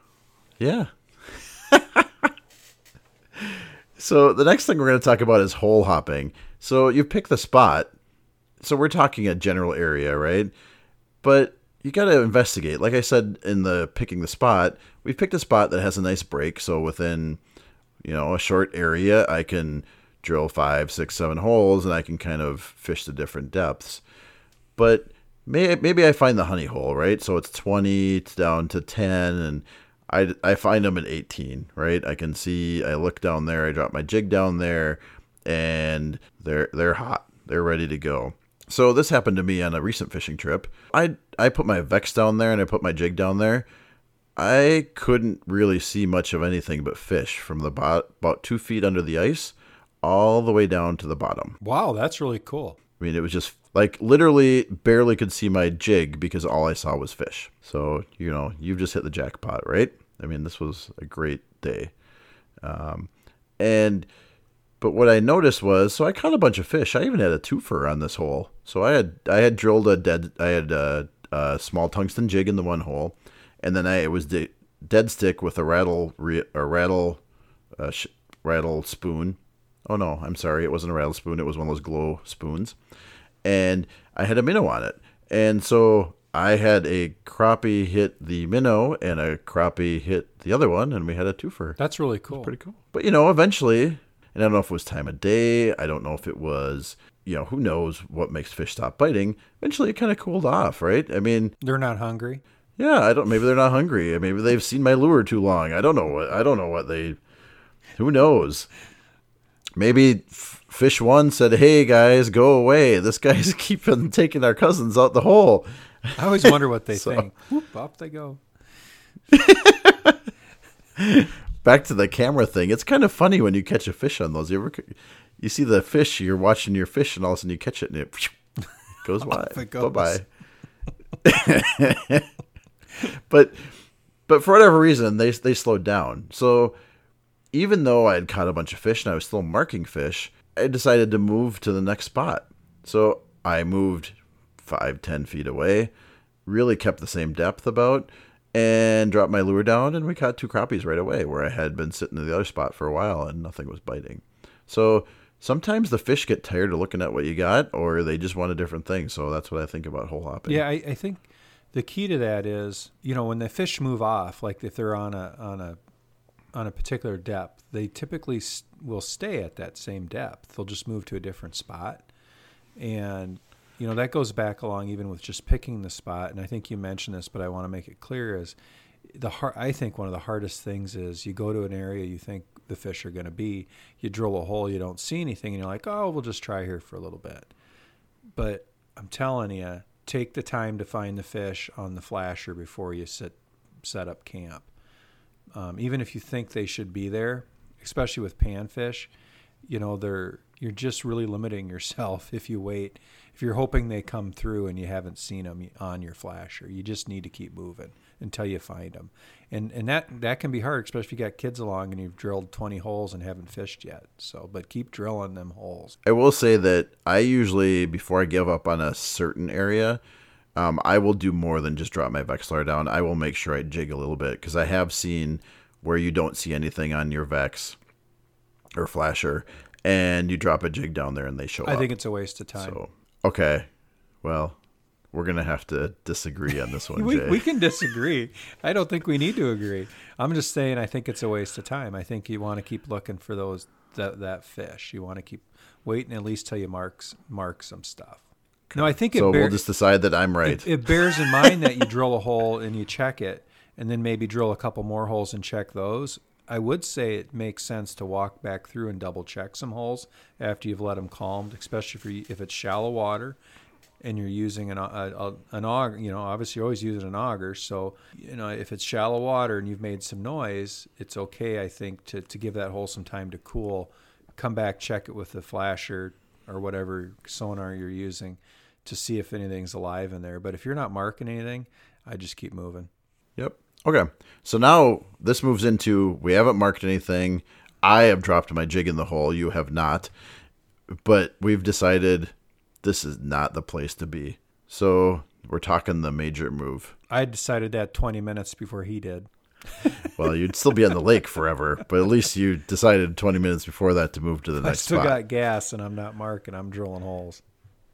S1: yeah. So the next thing we're going to talk about is hole hopping. So you pick the spot. So we're talking a general area, right? But you got to investigate. Like I said in the picking the spot, we've picked a spot that has a nice break. So within, you know, a short area, I can drill five, six, seven holes, and I can kind of fish the different depths. But may, maybe I find the honey hole, right? So it's twenty down to ten, and I, I find them at eighteen, right? I can see, I look down there, I drop my jig down there, and they're they're hot. They're ready to go. So this happened to me on a recent fishing trip. I I put my Vex down there, and I put my jig down there. I couldn't really see much of anything but fish from the bot about two feet under the ice all the way down to the bottom.
S2: Wow, that's really cool.
S1: I mean, it was just like literally barely could see my jig because all I saw was fish. So, you know, you've just hit the jackpot, right? I mean, this was a great day. Um, and, but what I noticed was, so I caught a bunch of fish. I even had a twofer on this hole. So I had, I had drilled a dead, I had a, a small tungsten jig in the one hole. And then I, it was de- dead stick with a rattle, re- a rattle, uh, sh- rattle spoon. Oh no, I'm sorry. It wasn't a rattle spoon. It was one of those glow spoons. And I had a minnow on it. And so I had a crappie hit the minnow and a crappie hit the other one. And we had a twofer.
S2: That's really cool.
S1: Pretty cool. But, you know, eventually, and I don't know if it was time of day. I don't know if it was, you know, who knows what makes fish stop biting. Eventually it kind of cooled off, right? I mean.
S2: They're not hungry.
S1: Yeah, I don't. Maybe they're not hungry. Maybe they've seen my lure too long. I don't know what. I don't know what they. Who knows? Maybe F- Fish One said, "Hey guys, go away. This guy's keeping taking our cousins out the hole."
S2: I always wonder what they
S1: so,
S2: think. Whoop, up they go.
S1: Back to the camera thing. It's kind of funny when you catch a fish on those. You ever, you see the fish. You're watching your fish, and all of a sudden you catch it, and it goes wide. Bye bye. But but for whatever reason, they they slowed down. So even though I had caught a bunch of fish and I was still marking fish, I decided to move to the next spot. So I moved five, ten feet away, really kept the same depth about, and dropped my lure down, and we caught two crappies right away where I had been sitting in the other spot for a while and nothing was biting. So sometimes the fish get tired of looking at what you got, or they just want a different thing. So that's what I think about hole hopping.
S2: Yeah, I, I think the key to that is, you know, when the fish move off, like if they're on a on a on a particular depth, they typically st- will stay at that same depth. They'll just move to a different spot, and you know that goes back along even with just picking the spot. And I think you mentioned this, but I want to make it clear: is the hard, I think one of the hardest things is you go to an area you think the fish are going to be, you drill a hole, you don't see anything, and you're like, oh, we'll just try here for a little bit. But I'm telling you, take the time to find the fish on the flasher before you sit, set up camp. Um, even if you think they should be there, especially with panfish, you know, they're you're just really limiting yourself if you wait. If you're hoping they come through and you haven't seen them on your flasher, you just need to keep moving until you find them. And and that, that can be hard, especially if you got kids along and you've drilled twenty holes and haven't fished yet. So, but keep drilling them holes.
S1: I will say that I usually, before I give up on a certain area, um, I will do more than just drop my Vexilar down. I will make sure I jig a little bit, because I have seen where you don't see anything on your Vex or flasher, and you drop a jig down there and they show
S2: I
S1: up.
S2: I think it's a waste of time.
S1: So, okay, well, we're going to have to disagree on this one,
S2: we,
S1: Jay.
S2: We can disagree. I don't think we need to agree. I'm just saying I think it's a waste of time. I think you want to keep looking for those that, that fish. You want to keep waiting at least till you marks, mark some stuff. No, I think it
S1: So
S2: bear,
S1: we'll just decide that I'm right.
S2: It, it bears in mind that you drill a hole and you check it, and then maybe drill a couple more holes and check those. I would say it makes sense to walk back through and double check some holes after you've let them calmed, especially if, you, if it's shallow water and you're using an, a, a, an auger. You know, obviously you're always using an auger. So, you know, if it's shallow water and you've made some noise, it's okay, I think, to, to give that hole some time to cool. Come back, check it with the flasher or whatever sonar you're using to see if anything's alive in there. But if you're not marking anything, I just keep moving.
S1: Yep. Okay. So now this moves into, we haven't marked anything. I have dropped my jig in the hole. You have not. But we've decided this is not the place to be. So we're talking the major move.
S2: I decided that twenty minutes before he did.
S1: Well, you'd still be on the lake forever, but at least you decided twenty minutes before that to move to the next spot.
S2: I still got gas and I'm not marking. I'm drilling holes.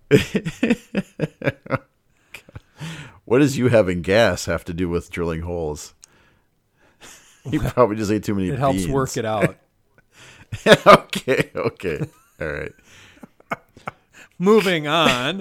S1: What does you having gas have to do with drilling holes? You probably just ate too many
S2: It
S1: beans.
S2: helps work it out.
S1: okay, okay. All right.
S2: Moving on.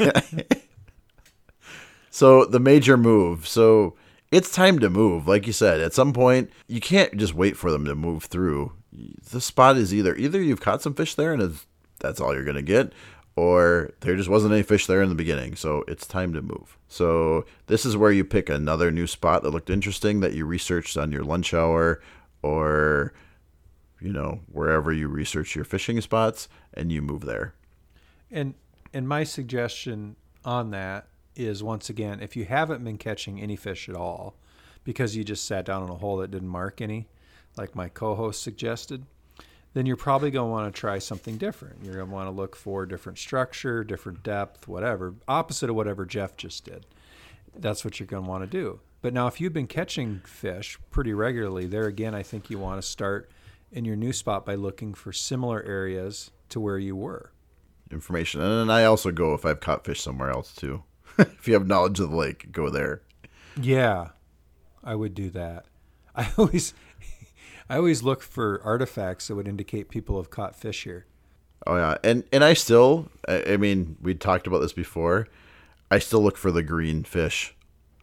S1: So the major move. So it's time to move. Like you said, at some point, you can't just wait for them to move through. The spot is either, either you've caught some fish there and it's, that's all you're going to get, or there just wasn't any fish there in the beginning, so it's time to move. So this is where you pick another new spot that looked interesting that you researched on your lunch hour, or you know, wherever you research your fishing spots, and you move there.
S2: And and my suggestion on that is, once again, if you haven't been catching any fish at all because you just sat down in a hole that didn't mark any, like my co-host suggested, then you're probably going to want to try something different. You're going to want to look for different structure, different depth, whatever, opposite of whatever Jeff just did. That's what you're going to want to do. But now if you've been catching fish pretty regularly, there again, I think you want to start in your new spot by looking for similar areas to where you were.
S1: Information. And then I also go if I've caught fish somewhere else too. If you have knowledge of the lake, go there.
S2: Yeah, I would do that. I always I always look for artifacts that would indicate people have caught fish here.
S1: Oh yeah. And and I still, I, I mean, we talked about this before. I still look for the green fish.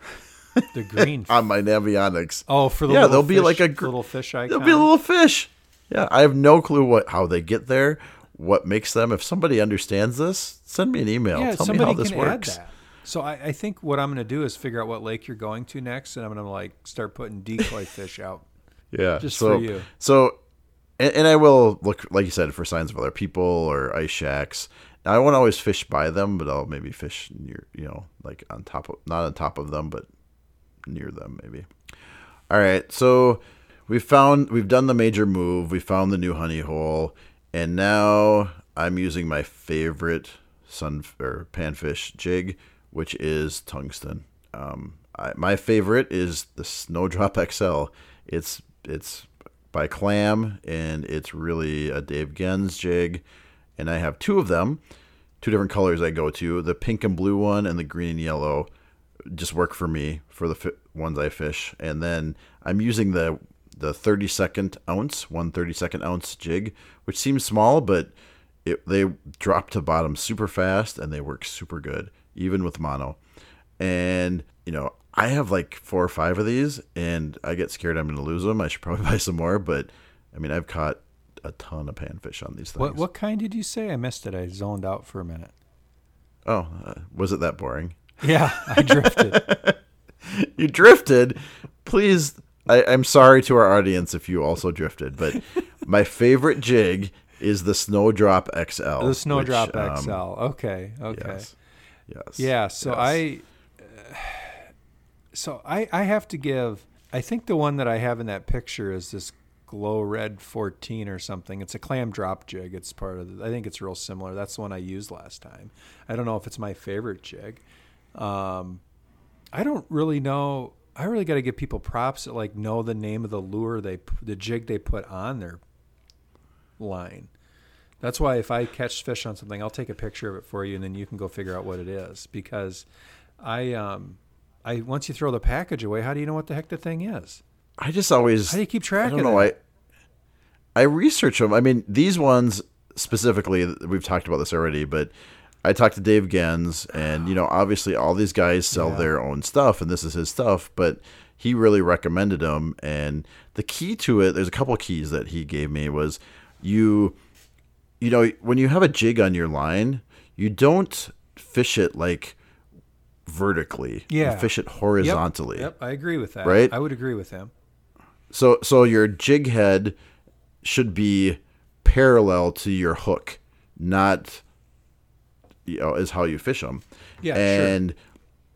S2: The green
S1: on my Navionics.
S2: Oh, for the
S1: yeah,
S2: little
S1: there'll be
S2: fish,
S1: like a gr-
S2: little fish icon.
S1: There'll be a little fish. Yeah, I have no clue what how they get there, what makes them. If somebody understands this, send me an email.
S2: Yeah,
S1: Tell me how this
S2: can
S1: works.
S2: Add that. So I, I think what I'm going to do is figure out what lake you're going to next, and I'm going to like start putting decoy fish out.
S1: Yeah,
S2: just
S1: so,
S2: for you.
S1: So, and, and I will look, like you said, for signs of other people or ice shacks. Now, I won't always fish by them, but I'll maybe fish near, you know, like on top of, not on top of them, but near them maybe. All right, so we found, we've done the major move. We found the new honey hole, and now I'm using my favorite sun or panfish jig, which is tungsten. Um, I, my favorite is the Snowdrop X L. It's it's by Clam, and it's really a Dave Gens jig, and I have two of them, two different colors I go to. The pink and blue one and the green and yellow just work for me for the fi- ones I fish, and then I'm using the the thirty-second ounce, one thirty-second ounce jig, which seems small, but it, they drop to bottom super fast, and they work super good, even with mono. And, you know, I have like four or five of these, and I get scared I'm going to lose them. I should probably buy some more, but, I mean, I've caught a ton of panfish on these things.
S2: What what kind did you say? I missed it. I zoned out for a minute.
S1: Oh, uh, was it that boring?
S2: Yeah, I drifted.
S1: You drifted? Please, I, I'm sorry to our audience if you also drifted, but my favorite jig is the Snowdrop X L.
S2: The Snowdrop
S1: which,
S2: X L.
S1: Um,
S2: okay, okay.
S1: Yes. Yes.
S2: Yeah, so
S1: yes.
S2: I uh, so I I have to give, I think the one that I have in that picture is this Glow Red fourteen or something. It's a clam drop jig. It's part of the, I think it's real similar. That's the one I used last time. I don't know if it's my favorite jig. Um, I don't really know. I really got to give people props that like know the name of the lure they, the jig they put on their line. That's why if I catch fish on something, I'll take a picture of it for you, and then you can go figure out what it is. Because I, um, I once you throw the package away, how do you know what the heck the thing is?
S1: I just always.
S2: How do you keep track
S1: I don't
S2: of
S1: know.
S2: that?
S1: I I research them. I mean, these ones specifically, we've talked about this already, but I talked to Dave Gens, and you know, obviously, all these guys sell
S2: Yeah.
S1: their own stuff, and this is his stuff, but he really recommended them. And the key to it, there's a couple of keys that he gave me, was you. You know, when you have a jig on your line, you don't fish it like vertically.
S2: Yeah.
S1: You fish it horizontally.
S2: Yep, yep, I agree with that.
S1: Right?
S2: I would agree with him.
S1: So so your jig head should be parallel to your hook, not, you know, is how you fish them.
S2: Yeah,
S1: and
S2: sure.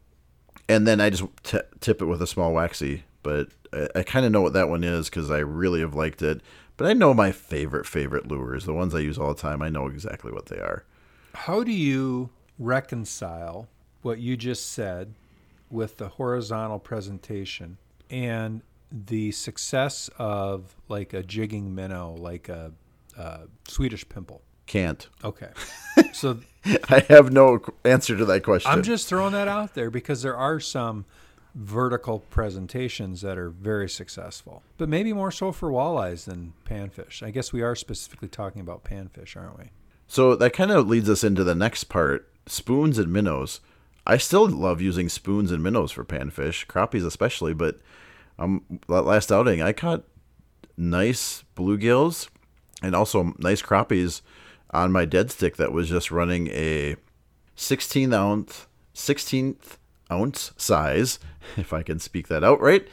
S1: and then I just t- tip it with a small waxy, but I, I kind of know what that one is because I really have liked it. But I know my favorite, favorite lures, the ones I use all the time. I know exactly what they are.
S2: How do you reconcile what you just said with the horizontal presentation and the success of like a jigging minnow, like a, a Swedish pimple?
S1: Can't.
S2: Okay. So
S1: I have no answer to that question.
S2: I'm just throwing that out there because there are some vertical presentations that are very successful, but maybe more so for walleyes than panfish. I guess we are specifically talking about panfish, aren't we?
S1: So that kind of leads us into the next part, spoons and minnows. I still love using spoons and minnows for panfish, crappies especially, but um, last outing I caught nice bluegills and also nice crappies on my dead stick that was just running a sixteen ounce, sixteenth ounce size, if I can speak that out right,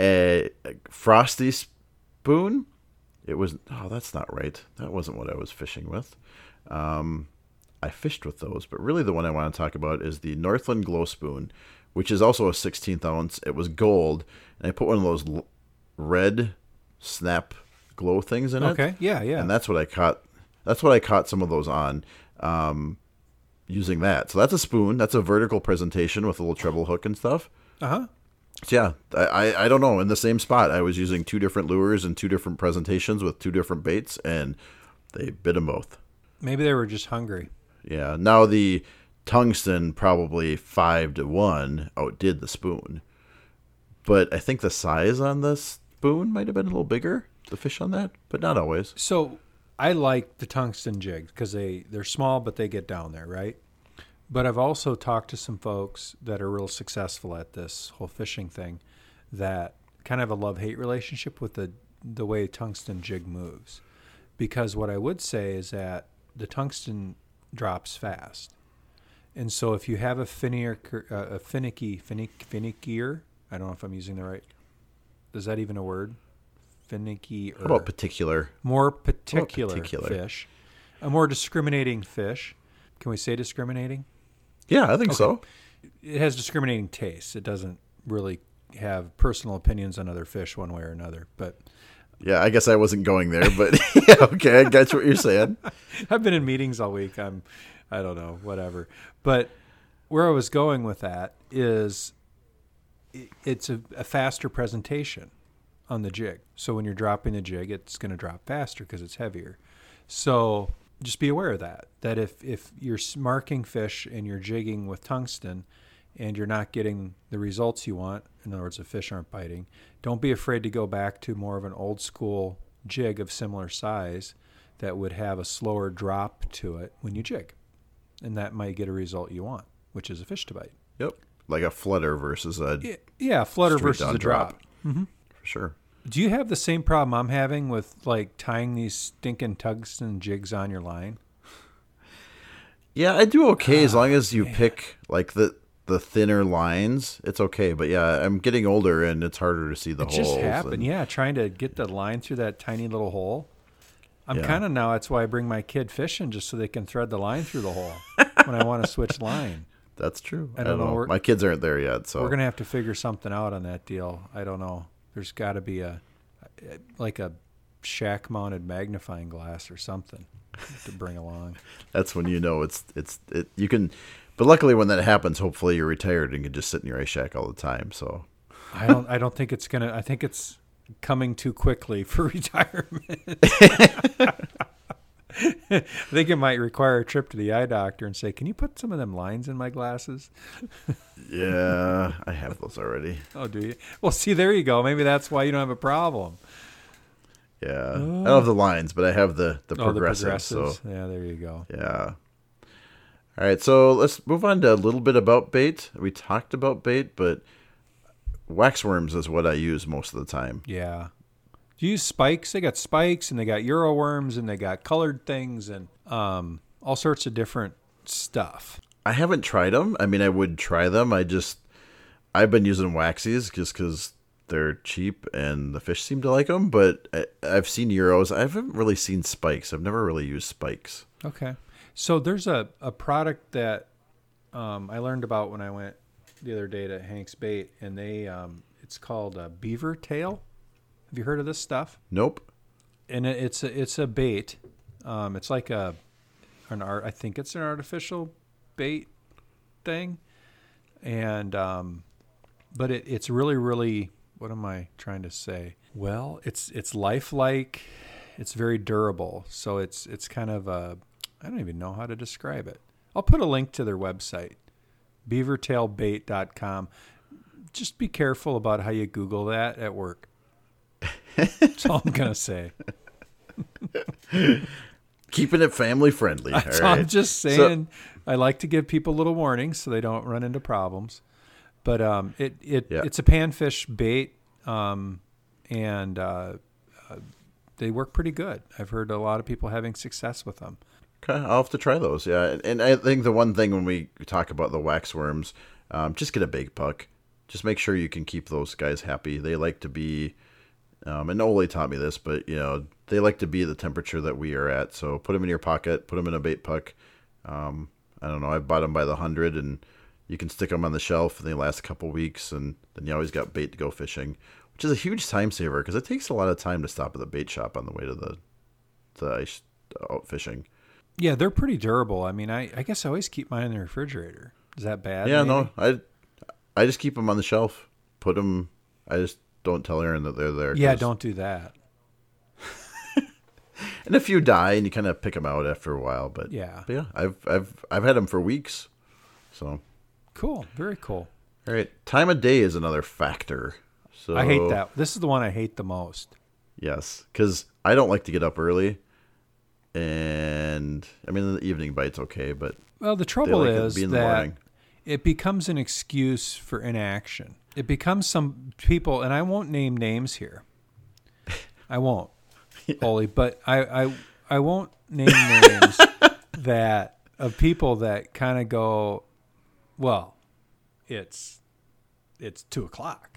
S1: a frosty spoon. It was, oh, that's not right. That wasn't what I was fishing with. Um, I fished with those, but really the one I want to talk about is the Northland Glow Spoon, which is also a sixteenth ounce. It was gold, and I put one of those l- red snap glow things in it.
S2: Okay, yeah, yeah.
S1: And that's what I caught. That's what I caught some of those on, um, using that. So that's a spoon. That's a vertical presentation with a little treble hook and stuff.
S2: Uh-huh.
S1: So yeah, I, I, I don't know. In the same spot, I was using two different lures and two different presentations with two different baits, and they bit them both.
S2: Maybe they were just hungry.
S1: Yeah. Now the tungsten probably five to one outdid the spoon, but I think the size on the spoon might have been a little bigger. The fish on that, but not always.
S2: So I like the tungsten jigs because they they're small, but they get down there, right? But I've also talked to some folks that are real successful at this whole fishing thing that kind of have a love-hate relationship with the the way tungsten jig moves. Because what I would say is that the tungsten drops fast. And so if you have a finicker, uh, a finicky, finick, finickier, I don't know if I'm using the right, is that even a word? Finicky or
S1: How about particular?
S2: more particular,
S1: particular
S2: fish, a more discriminating fish. Can we say discriminating?
S1: Yeah, I think
S2: Okay.
S1: so.
S2: It has discriminating tastes. It doesn't really have personal opinions on other fish one way or another. But
S1: Yeah, I guess I wasn't going there, but yeah, okay, I got what you're saying.
S2: I've been in meetings all week. I'm, I don't know, whatever. But where I was going with that is it, it's a, a faster presentation on the jig. So when you're dropping the jig, it's going to drop faster because it's heavier. So just be aware of that, that if, if you're marking fish and you're jigging with tungsten and you're not getting the results you want, in other words, the fish aren't biting, don't be afraid to go back to more of an old school jig of similar size that would have a slower drop to it when you jig. And that might get a result you want, which is a fish to bite.
S1: Yep, like a flutter versus a
S2: Yeah, yeah flutter
S1: straight
S2: versus
S1: down
S2: a drop.
S1: drop.
S2: Mm-hmm.
S1: For sure.
S2: Do you have the same problem I'm having with like tying these stinking tungsten jigs on your line?
S1: Yeah, I do okay as long as you
S2: man.
S1: pick like the the thinner lines. It's okay, but yeah, I'm getting older and it's harder to see the
S2: It
S1: holes.
S2: just happened,
S1: and-
S2: yeah, trying to get the line through that tiny little hole. I'm
S1: Yeah.
S2: kind of now, that's why I bring my kid fishing, just so they can thread the line through the hole when I want to switch line.
S1: That's true.
S2: I don't know, we're-
S1: My kids aren't there yet, so
S2: We're going to have to figure something out on that deal. I don't know. There's got to be a, like a shack mounted magnifying glass or something to bring along.
S1: that's when you know it's it's it. You can, but luckily when that happens, hopefully you're retired and can just sit in your ice shack all the time. So
S2: I don't, I don't think it's going to, I think it's coming too quickly for retirement. I think it might require a trip to the eye doctor and say, can you put some of them lines in my glasses?
S1: yeah, I have those already.
S2: Oh, do you? Well, see, there you go. Maybe that's why you don't have a problem.
S1: Yeah, I don't have the lines, but I have the the
S2: Oh, the
S1: progressives. So
S2: progressives. Yeah, there you go.
S1: yeah. All right, so let's move on to a little bit about bait. We talked about bait, but waxworms is what I use most of the time.
S2: Yeah. Do you use spikes? They got spikes and they got Euro worms and they got colored things and um, all sorts of different stuff.
S1: I haven't tried them. I mean, I would try them. I just, I've been using waxies just because they're cheap and the fish seem to like them. But I, I've seen Euros. I haven't really seen spikes. I've never really used spikes.
S2: Okay. So there's a, a product that um, I learned about when I went the other day to Hank's Bait, and they um, it's called a beaver tail. Have you heard of this stuff?
S1: Nope.
S2: And it, it's a, it's a bait. Um, it's like a an art. I think it's an artificial bait thing, and um, but it, it's really really. What am I trying to say? Well, it's it's lifelike. It's very durable. So it's it's kind of a. I don't even know how to describe it. I'll put a link to their website, beaver tail bait dot com. Just be careful about how you Google that at work. That's all I'm gonna say.
S1: Keeping it family friendly.
S2: That's
S1: all
S2: all
S1: right.
S2: I'm just saying. So, I like to give people little warnings so they don't run into problems. But um, it it
S1: Yeah.
S2: it's a panfish bait, um, and uh, uh, they work pretty good. I've heard a lot of people having success with them.
S1: Okay, I'll have to try those. Yeah, and, and I think the one thing when we talk about the wax worms, um, just get a bait puck. Just make sure you can keep those guys happy. They like to be, um, and Ole taught me this, but you know they like to be the temperature that we are at. So put them in your pocket, put them in a bait puck. Um, I don't know. I've bought them by the hundred, and you can stick them on the shelf, and they last a couple weeks, and then you always got bait to go fishing, which is a huge time saver because it takes a lot of time to stop at the bait shop on the way to the the ice out fishing.
S2: Yeah, they're pretty durable. I mean, I, I guess I always keep mine in the refrigerator. Is that bad?
S1: Yeah,
S2: maybe?
S1: no, I I just keep them on the shelf. Put them. I just don't tell Aaron that they're there.
S2: Yeah, don't do that.
S1: And a few die, and you kind of pick them out after a while. But
S2: yeah,
S1: but yeah, I've I've I've had them for weeks. So
S2: cool, very cool.
S1: All right, time of day is another factor. So
S2: I hate that. This is the one I hate the most.
S1: Yes, because I don't like to get up early, and I mean the evening bite's okay, but
S2: well, the trouble
S1: like
S2: is
S1: it
S2: that
S1: morning.
S2: It becomes an excuse for inaction. It becomes some people, and I won't name names here. I won't, yeah. Ole, but I, I I won't name names that of people that kind of go, well, it's it's two o'clock.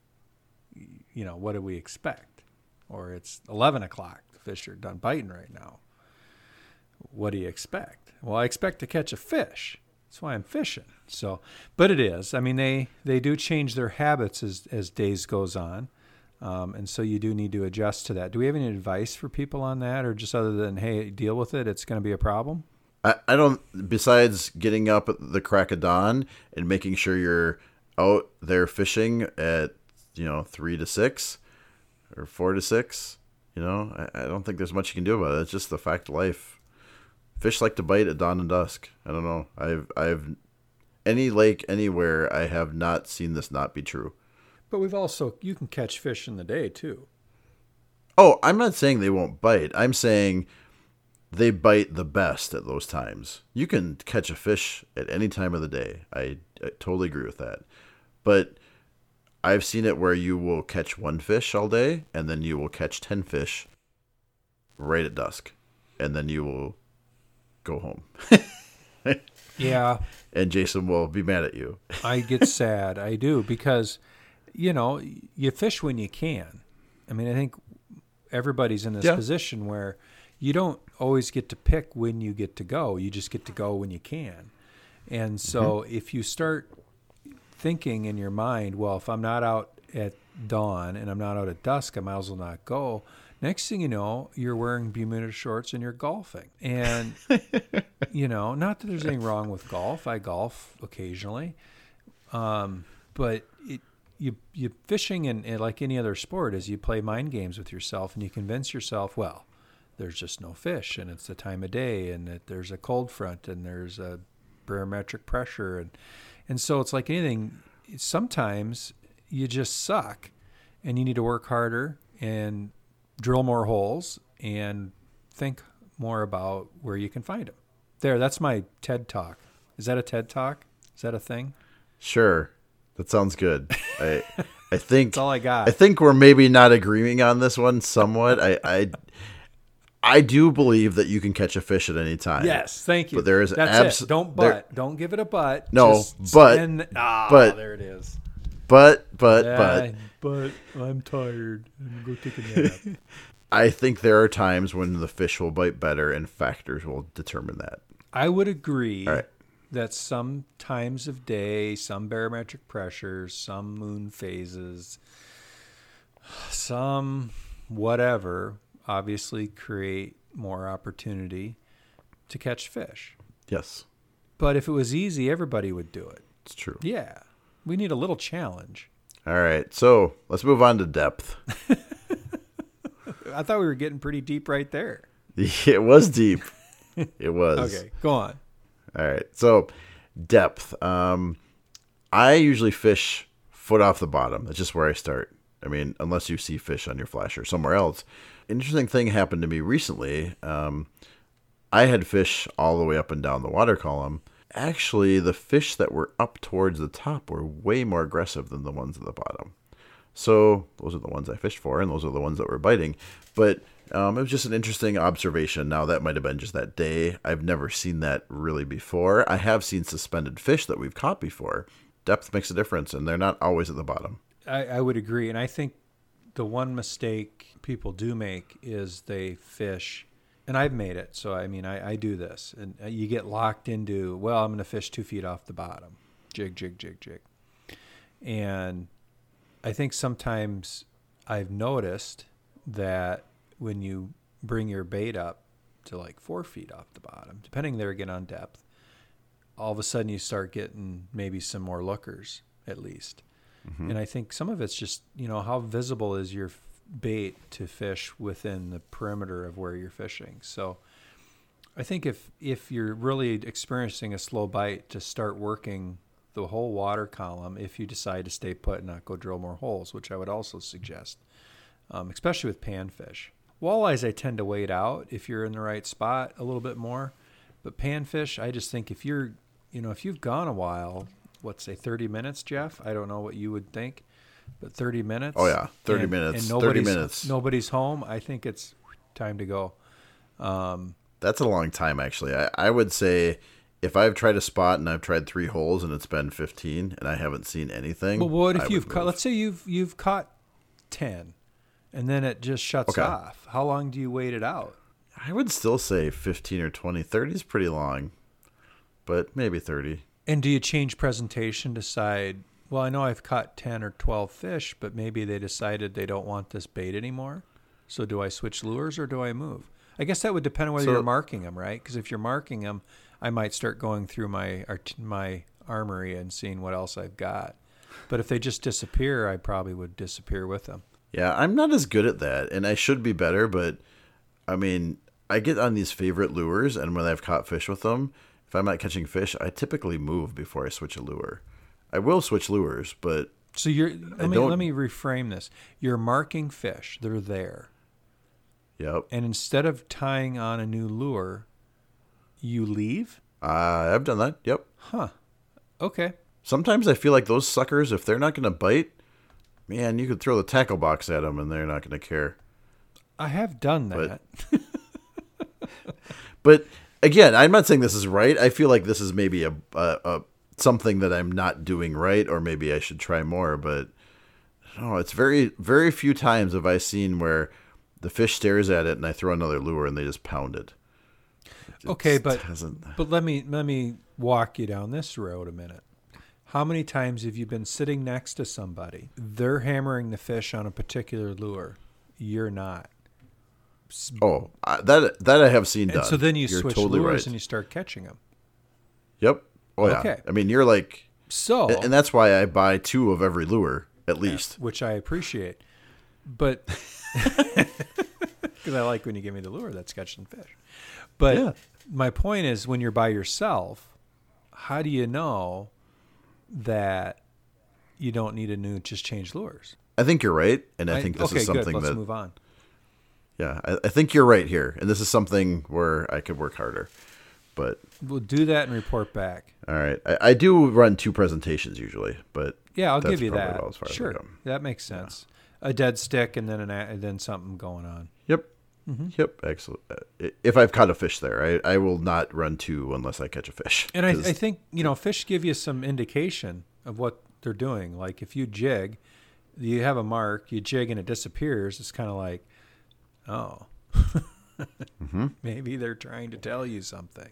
S2: You know, what do we expect? Or it's eleven o'clock. The fish are done biting right now. What do you expect? Well, I expect to catch a fish. That's why I'm fishing. So, but it is. I mean, they, they do change their habits as, as days goes on. Um, and so you do need to adjust to that. Do we have any advice for people on that, or just other than, hey, deal with it, it's going to be a problem?
S1: I, I don't, besides getting up at the crack of dawn and making sure you're out there fishing at, you know, three to six or four to six, you know, I, I don't think there's much you can do about it. It's just the fact of life. Fish like to bite at dawn and dusk. I don't know. I've, I've, any lake anywhere, I have not seen this not be true.
S2: But we've also, you can catch fish in the day too.
S1: Oh, I'm not saying they won't bite. I'm saying they bite the best at those times. You can catch a fish at any time of the day. I, I totally agree with that. But I've seen it where you will catch one fish all day, and then you will catch ten fish right at dusk. And then you will go home.
S2: Yeah.
S1: And Jason will be mad at you.
S2: I get sad. I do, because, you know, you fish when you can. I mean, I think everybody's in this
S1: yeah.
S2: position where you don't always get to pick when you get to go. You just get to go when you can. And so mm-hmm. if you start thinking in your mind, well, if I'm not out at dawn and I'm not out at dusk, I might as well not go. Next thing you know, you're wearing Bermuda shorts and you're golfing. And, you know, not that there's anything wrong with golf. I golf occasionally. Um, but it, you you fishing and, and like any other sport is you play mind games with yourself and you convince yourself, well, there's just no fish and it's the time of day and that there's a cold front and there's a barometric pressure. And, and so it's like anything. Sometimes you just suck and you need to work harder and drill more holes and think more about where you can find them. There, that's my TED Talk. Is that a TED Talk? Is that a thing?
S1: Sure. That sounds good. I I think
S2: that's all I got.
S1: I think we're maybe not agreeing on this one somewhat. I I I do believe that you can catch a fish at any time.
S2: Yes, thank you.
S1: But there is
S2: that's
S1: abs-
S2: it. Don't
S1: there,
S2: but. Don't give it a but.
S1: No,
S2: Just
S1: but
S2: and, oh,
S1: but
S2: there it is.
S1: But but
S2: yeah,
S1: but
S2: but I'm tired. I'm gonna go take a nap.
S1: I think there are times when the fish will bite better, and factors will determine that.
S2: I would agree
S1: right.
S2: that some times of day, some barometric pressures, some moon phases, some whatever, obviously create more opportunity to catch fish.
S1: Yes.
S2: But if it was easy, everybody would do it.
S1: It's true.
S2: Yeah. We need a little challenge.
S1: All right. So let's move on to depth.
S2: I thought we were getting pretty deep right there.
S1: It was deep. It was.
S2: Okay, go on.
S1: All right. So depth. Um, I usually fish foot off the bottom. That's just where I start. I mean, unless you see fish on your flasher somewhere else. Interesting thing happened to me recently. Um, I had fish all the way up and down the water column. Actually, the fish that were up towards the top were way more aggressive than the ones at the bottom. So those are the ones I fished for, and those are the ones that were biting. But Um, it was just an interesting observation. Now, that might have been just that day. I've never seen that really before. I have seen suspended fish that we've caught before. Depth makes a difference, and they're not always at the bottom.
S2: I, I would agree. And I think the one mistake people do make is they fish, and I've made it. So, I mean, I, I do this. And you get locked into, well, I'm going to fish two feet off the bottom. Jig, jig, jig, jig. And I think sometimes I've noticed that when you bring your bait up to like four feet off the bottom, depending there again on depth, all of a sudden you start getting maybe some more lookers at least. Mm-hmm. And I think some of it's just, you know, how visible is your bait to fish within the perimeter of where you're fishing. So I think if, if you're really experiencing a slow bite, to start working the whole water column, if you decide to stay put and not go drill more holes, which I would also suggest, um, especially with panfish. Walleyes, I tend to wait out if you're in the right spot a little bit more. But panfish, I just think if you're, you know, if you've gone a while, let's say thirty minutes, Jeff, I don't know what you would think, but thirty minutes.
S1: Oh, yeah, thirty
S2: and,
S1: minutes,
S2: and nobody's,
S1: thirty minutes.
S2: Nobody's home, I think it's time to go. Um,
S1: That's a long time, actually. I, I would say if I've tried a spot and I've tried three holes and it's been fifteen and I haven't seen anything.
S2: Well, what if
S1: I
S2: you've caught, let's say you've you've caught ten. And then it just shuts
S1: okay.
S2: off. How long do you wait it out?
S1: I would still say fifteen or twenty. thirty is pretty long, but maybe thirty.
S2: And do you change presentation, decide, well, I know I've caught ten or twelve fish, but maybe they decided they don't want this bait anymore. So do I switch lures or do I move? I guess that would depend on whether so, you're marking them, right? Because if you're marking them, I might start going through my my armory and seeing what else I've got. But if they just disappear, I probably would disappear with them.
S1: Yeah, I'm not as good at that, and I should be better, but, I mean, I get on these favorite lures, and when I've caught fish with them, if I'm not catching fish, I typically move before I switch a lure. I will switch lures, but
S2: so you're. Let me let me reframe this. You're marking fish; they're there.
S1: Yep.
S2: And instead of tying on a new lure, you leave.
S1: Uh, I've done that. Yep.
S2: Huh. Okay.
S1: Sometimes I feel like those suckers, if they're not going to bite, man, you could throw the tackle box at them and they're not going to care.
S2: I have done that.
S1: But, but again, I'm not saying this is right. I feel like this is maybe a, a, a something that I'm not doing right, or maybe I should try more. But no, it's very, very few times have I seen where the fish stares at it and I throw another lure and they just pound it. It
S2: okay, but but let me let me walk you down this road a minute. How many times have you been sitting next to somebody? They're hammering the fish on a particular lure. You're not.
S1: Oh, I, that that I have seen
S2: and
S1: done.
S2: So then you
S1: You're
S2: switch
S1: totally
S2: lures
S1: right.
S2: and you start catching them.
S1: Yep. Oh yeah. Okay. I mean, you're like
S2: so,
S1: and that's why I buy two of every lure at least,
S2: yeah, which I appreciate. But because I like when you give me the lure that's catching fish. But yeah. My point is, when you're by yourself, how do you know that you don't need a new just change lures?
S1: I think you're right, and I, I think this
S2: okay,
S1: is something
S2: good. Let's
S1: that
S2: move on.
S1: Yeah, I, I think you're right here, and this is something where I could work harder. But
S2: we'll do that and report back.
S1: All right, I, I do run two presentations usually, but
S2: yeah, I'll
S1: that's
S2: give you that.
S1: About as far
S2: sure,
S1: as I go.
S2: That makes sense. Yeah. A dead stick and then an and then something going on.
S1: Yep. Mm-hmm. Yep, excellent. If I've caught a fish there, I, I will not run two unless I catch a fish.
S2: And I, I think, you know, fish give you some indication of what they're doing. Like if you jig, you have a mark, you jig and it disappears. It's kind of like, oh, mm-hmm. Maybe they're trying to tell you something.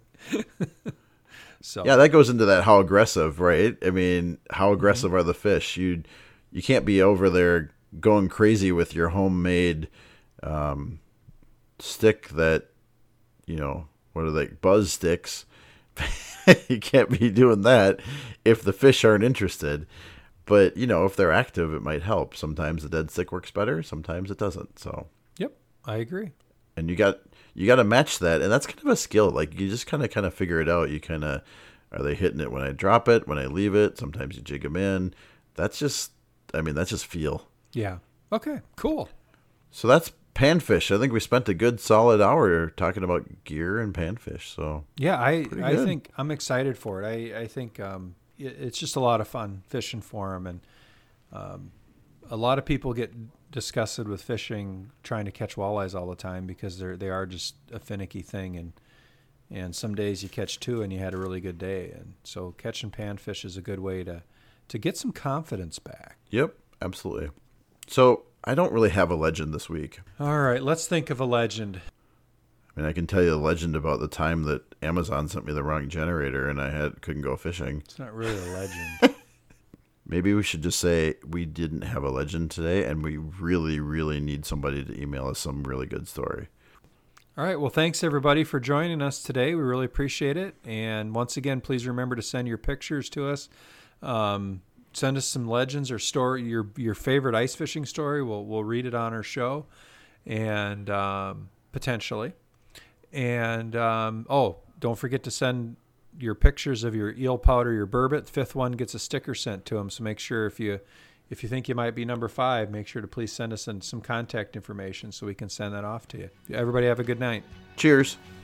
S2: So
S1: yeah, that goes into that how aggressive, right? I mean, how aggressive mm-hmm. are the fish? You you can't be over there going crazy with your homemade um stick that, you know, what are they, buzz sticks. You can't be doing that if the fish aren't interested. But, you know, if they're active, it might help. Sometimes the dead stick works better, sometimes it doesn't. So
S2: yep, I agree.
S1: And you got you got to match that, and that's kind of a skill. Like you just kind of kind of figure it out. You kind of, are they hitting it when I drop it, when I leave it? Sometimes you jig them in. That's just, I mean, that's just feel.
S2: Yeah. Okay. Cool.
S1: So that's panfish. I think we spent a good solid hour talking about gear and panfish. So
S2: yeah, I I think I'm excited for it. I I think um, it, it's just a lot of fun fishing for them, and um, a lot of people get disgusted with fishing, trying to catch walleyes all the time because they're they are just a finicky thing, and and some days you catch two and you had a really good day, and so catching panfish is a good way to to get some confidence back.
S1: Yep, absolutely. So I don't really have a legend this week.
S2: All right, let's think of a legend.
S1: I mean, I can tell you a legend about the time that Amazon sent me the wrong generator and I had couldn't go fishing.
S2: It's not really a legend.
S1: Maybe we should just say we didn't have a legend today, and we really, really need somebody to email us some really good story.
S2: All right. Well, thanks, everybody, for joining us today. We really appreciate it. And once again, please remember to send your pictures to us. Um, send us some legends or story, your your favorite ice fishing story. We'll, we'll read it on our show, and um, potentially. And, um, oh, don't forget to send your pictures of your eel powder, your burbot. The fifth one gets a sticker sent to them. So make sure if you if you think you might be number five, make sure to please send us some contact information so we can send that off to you. Everybody have a good night.
S1: Cheers.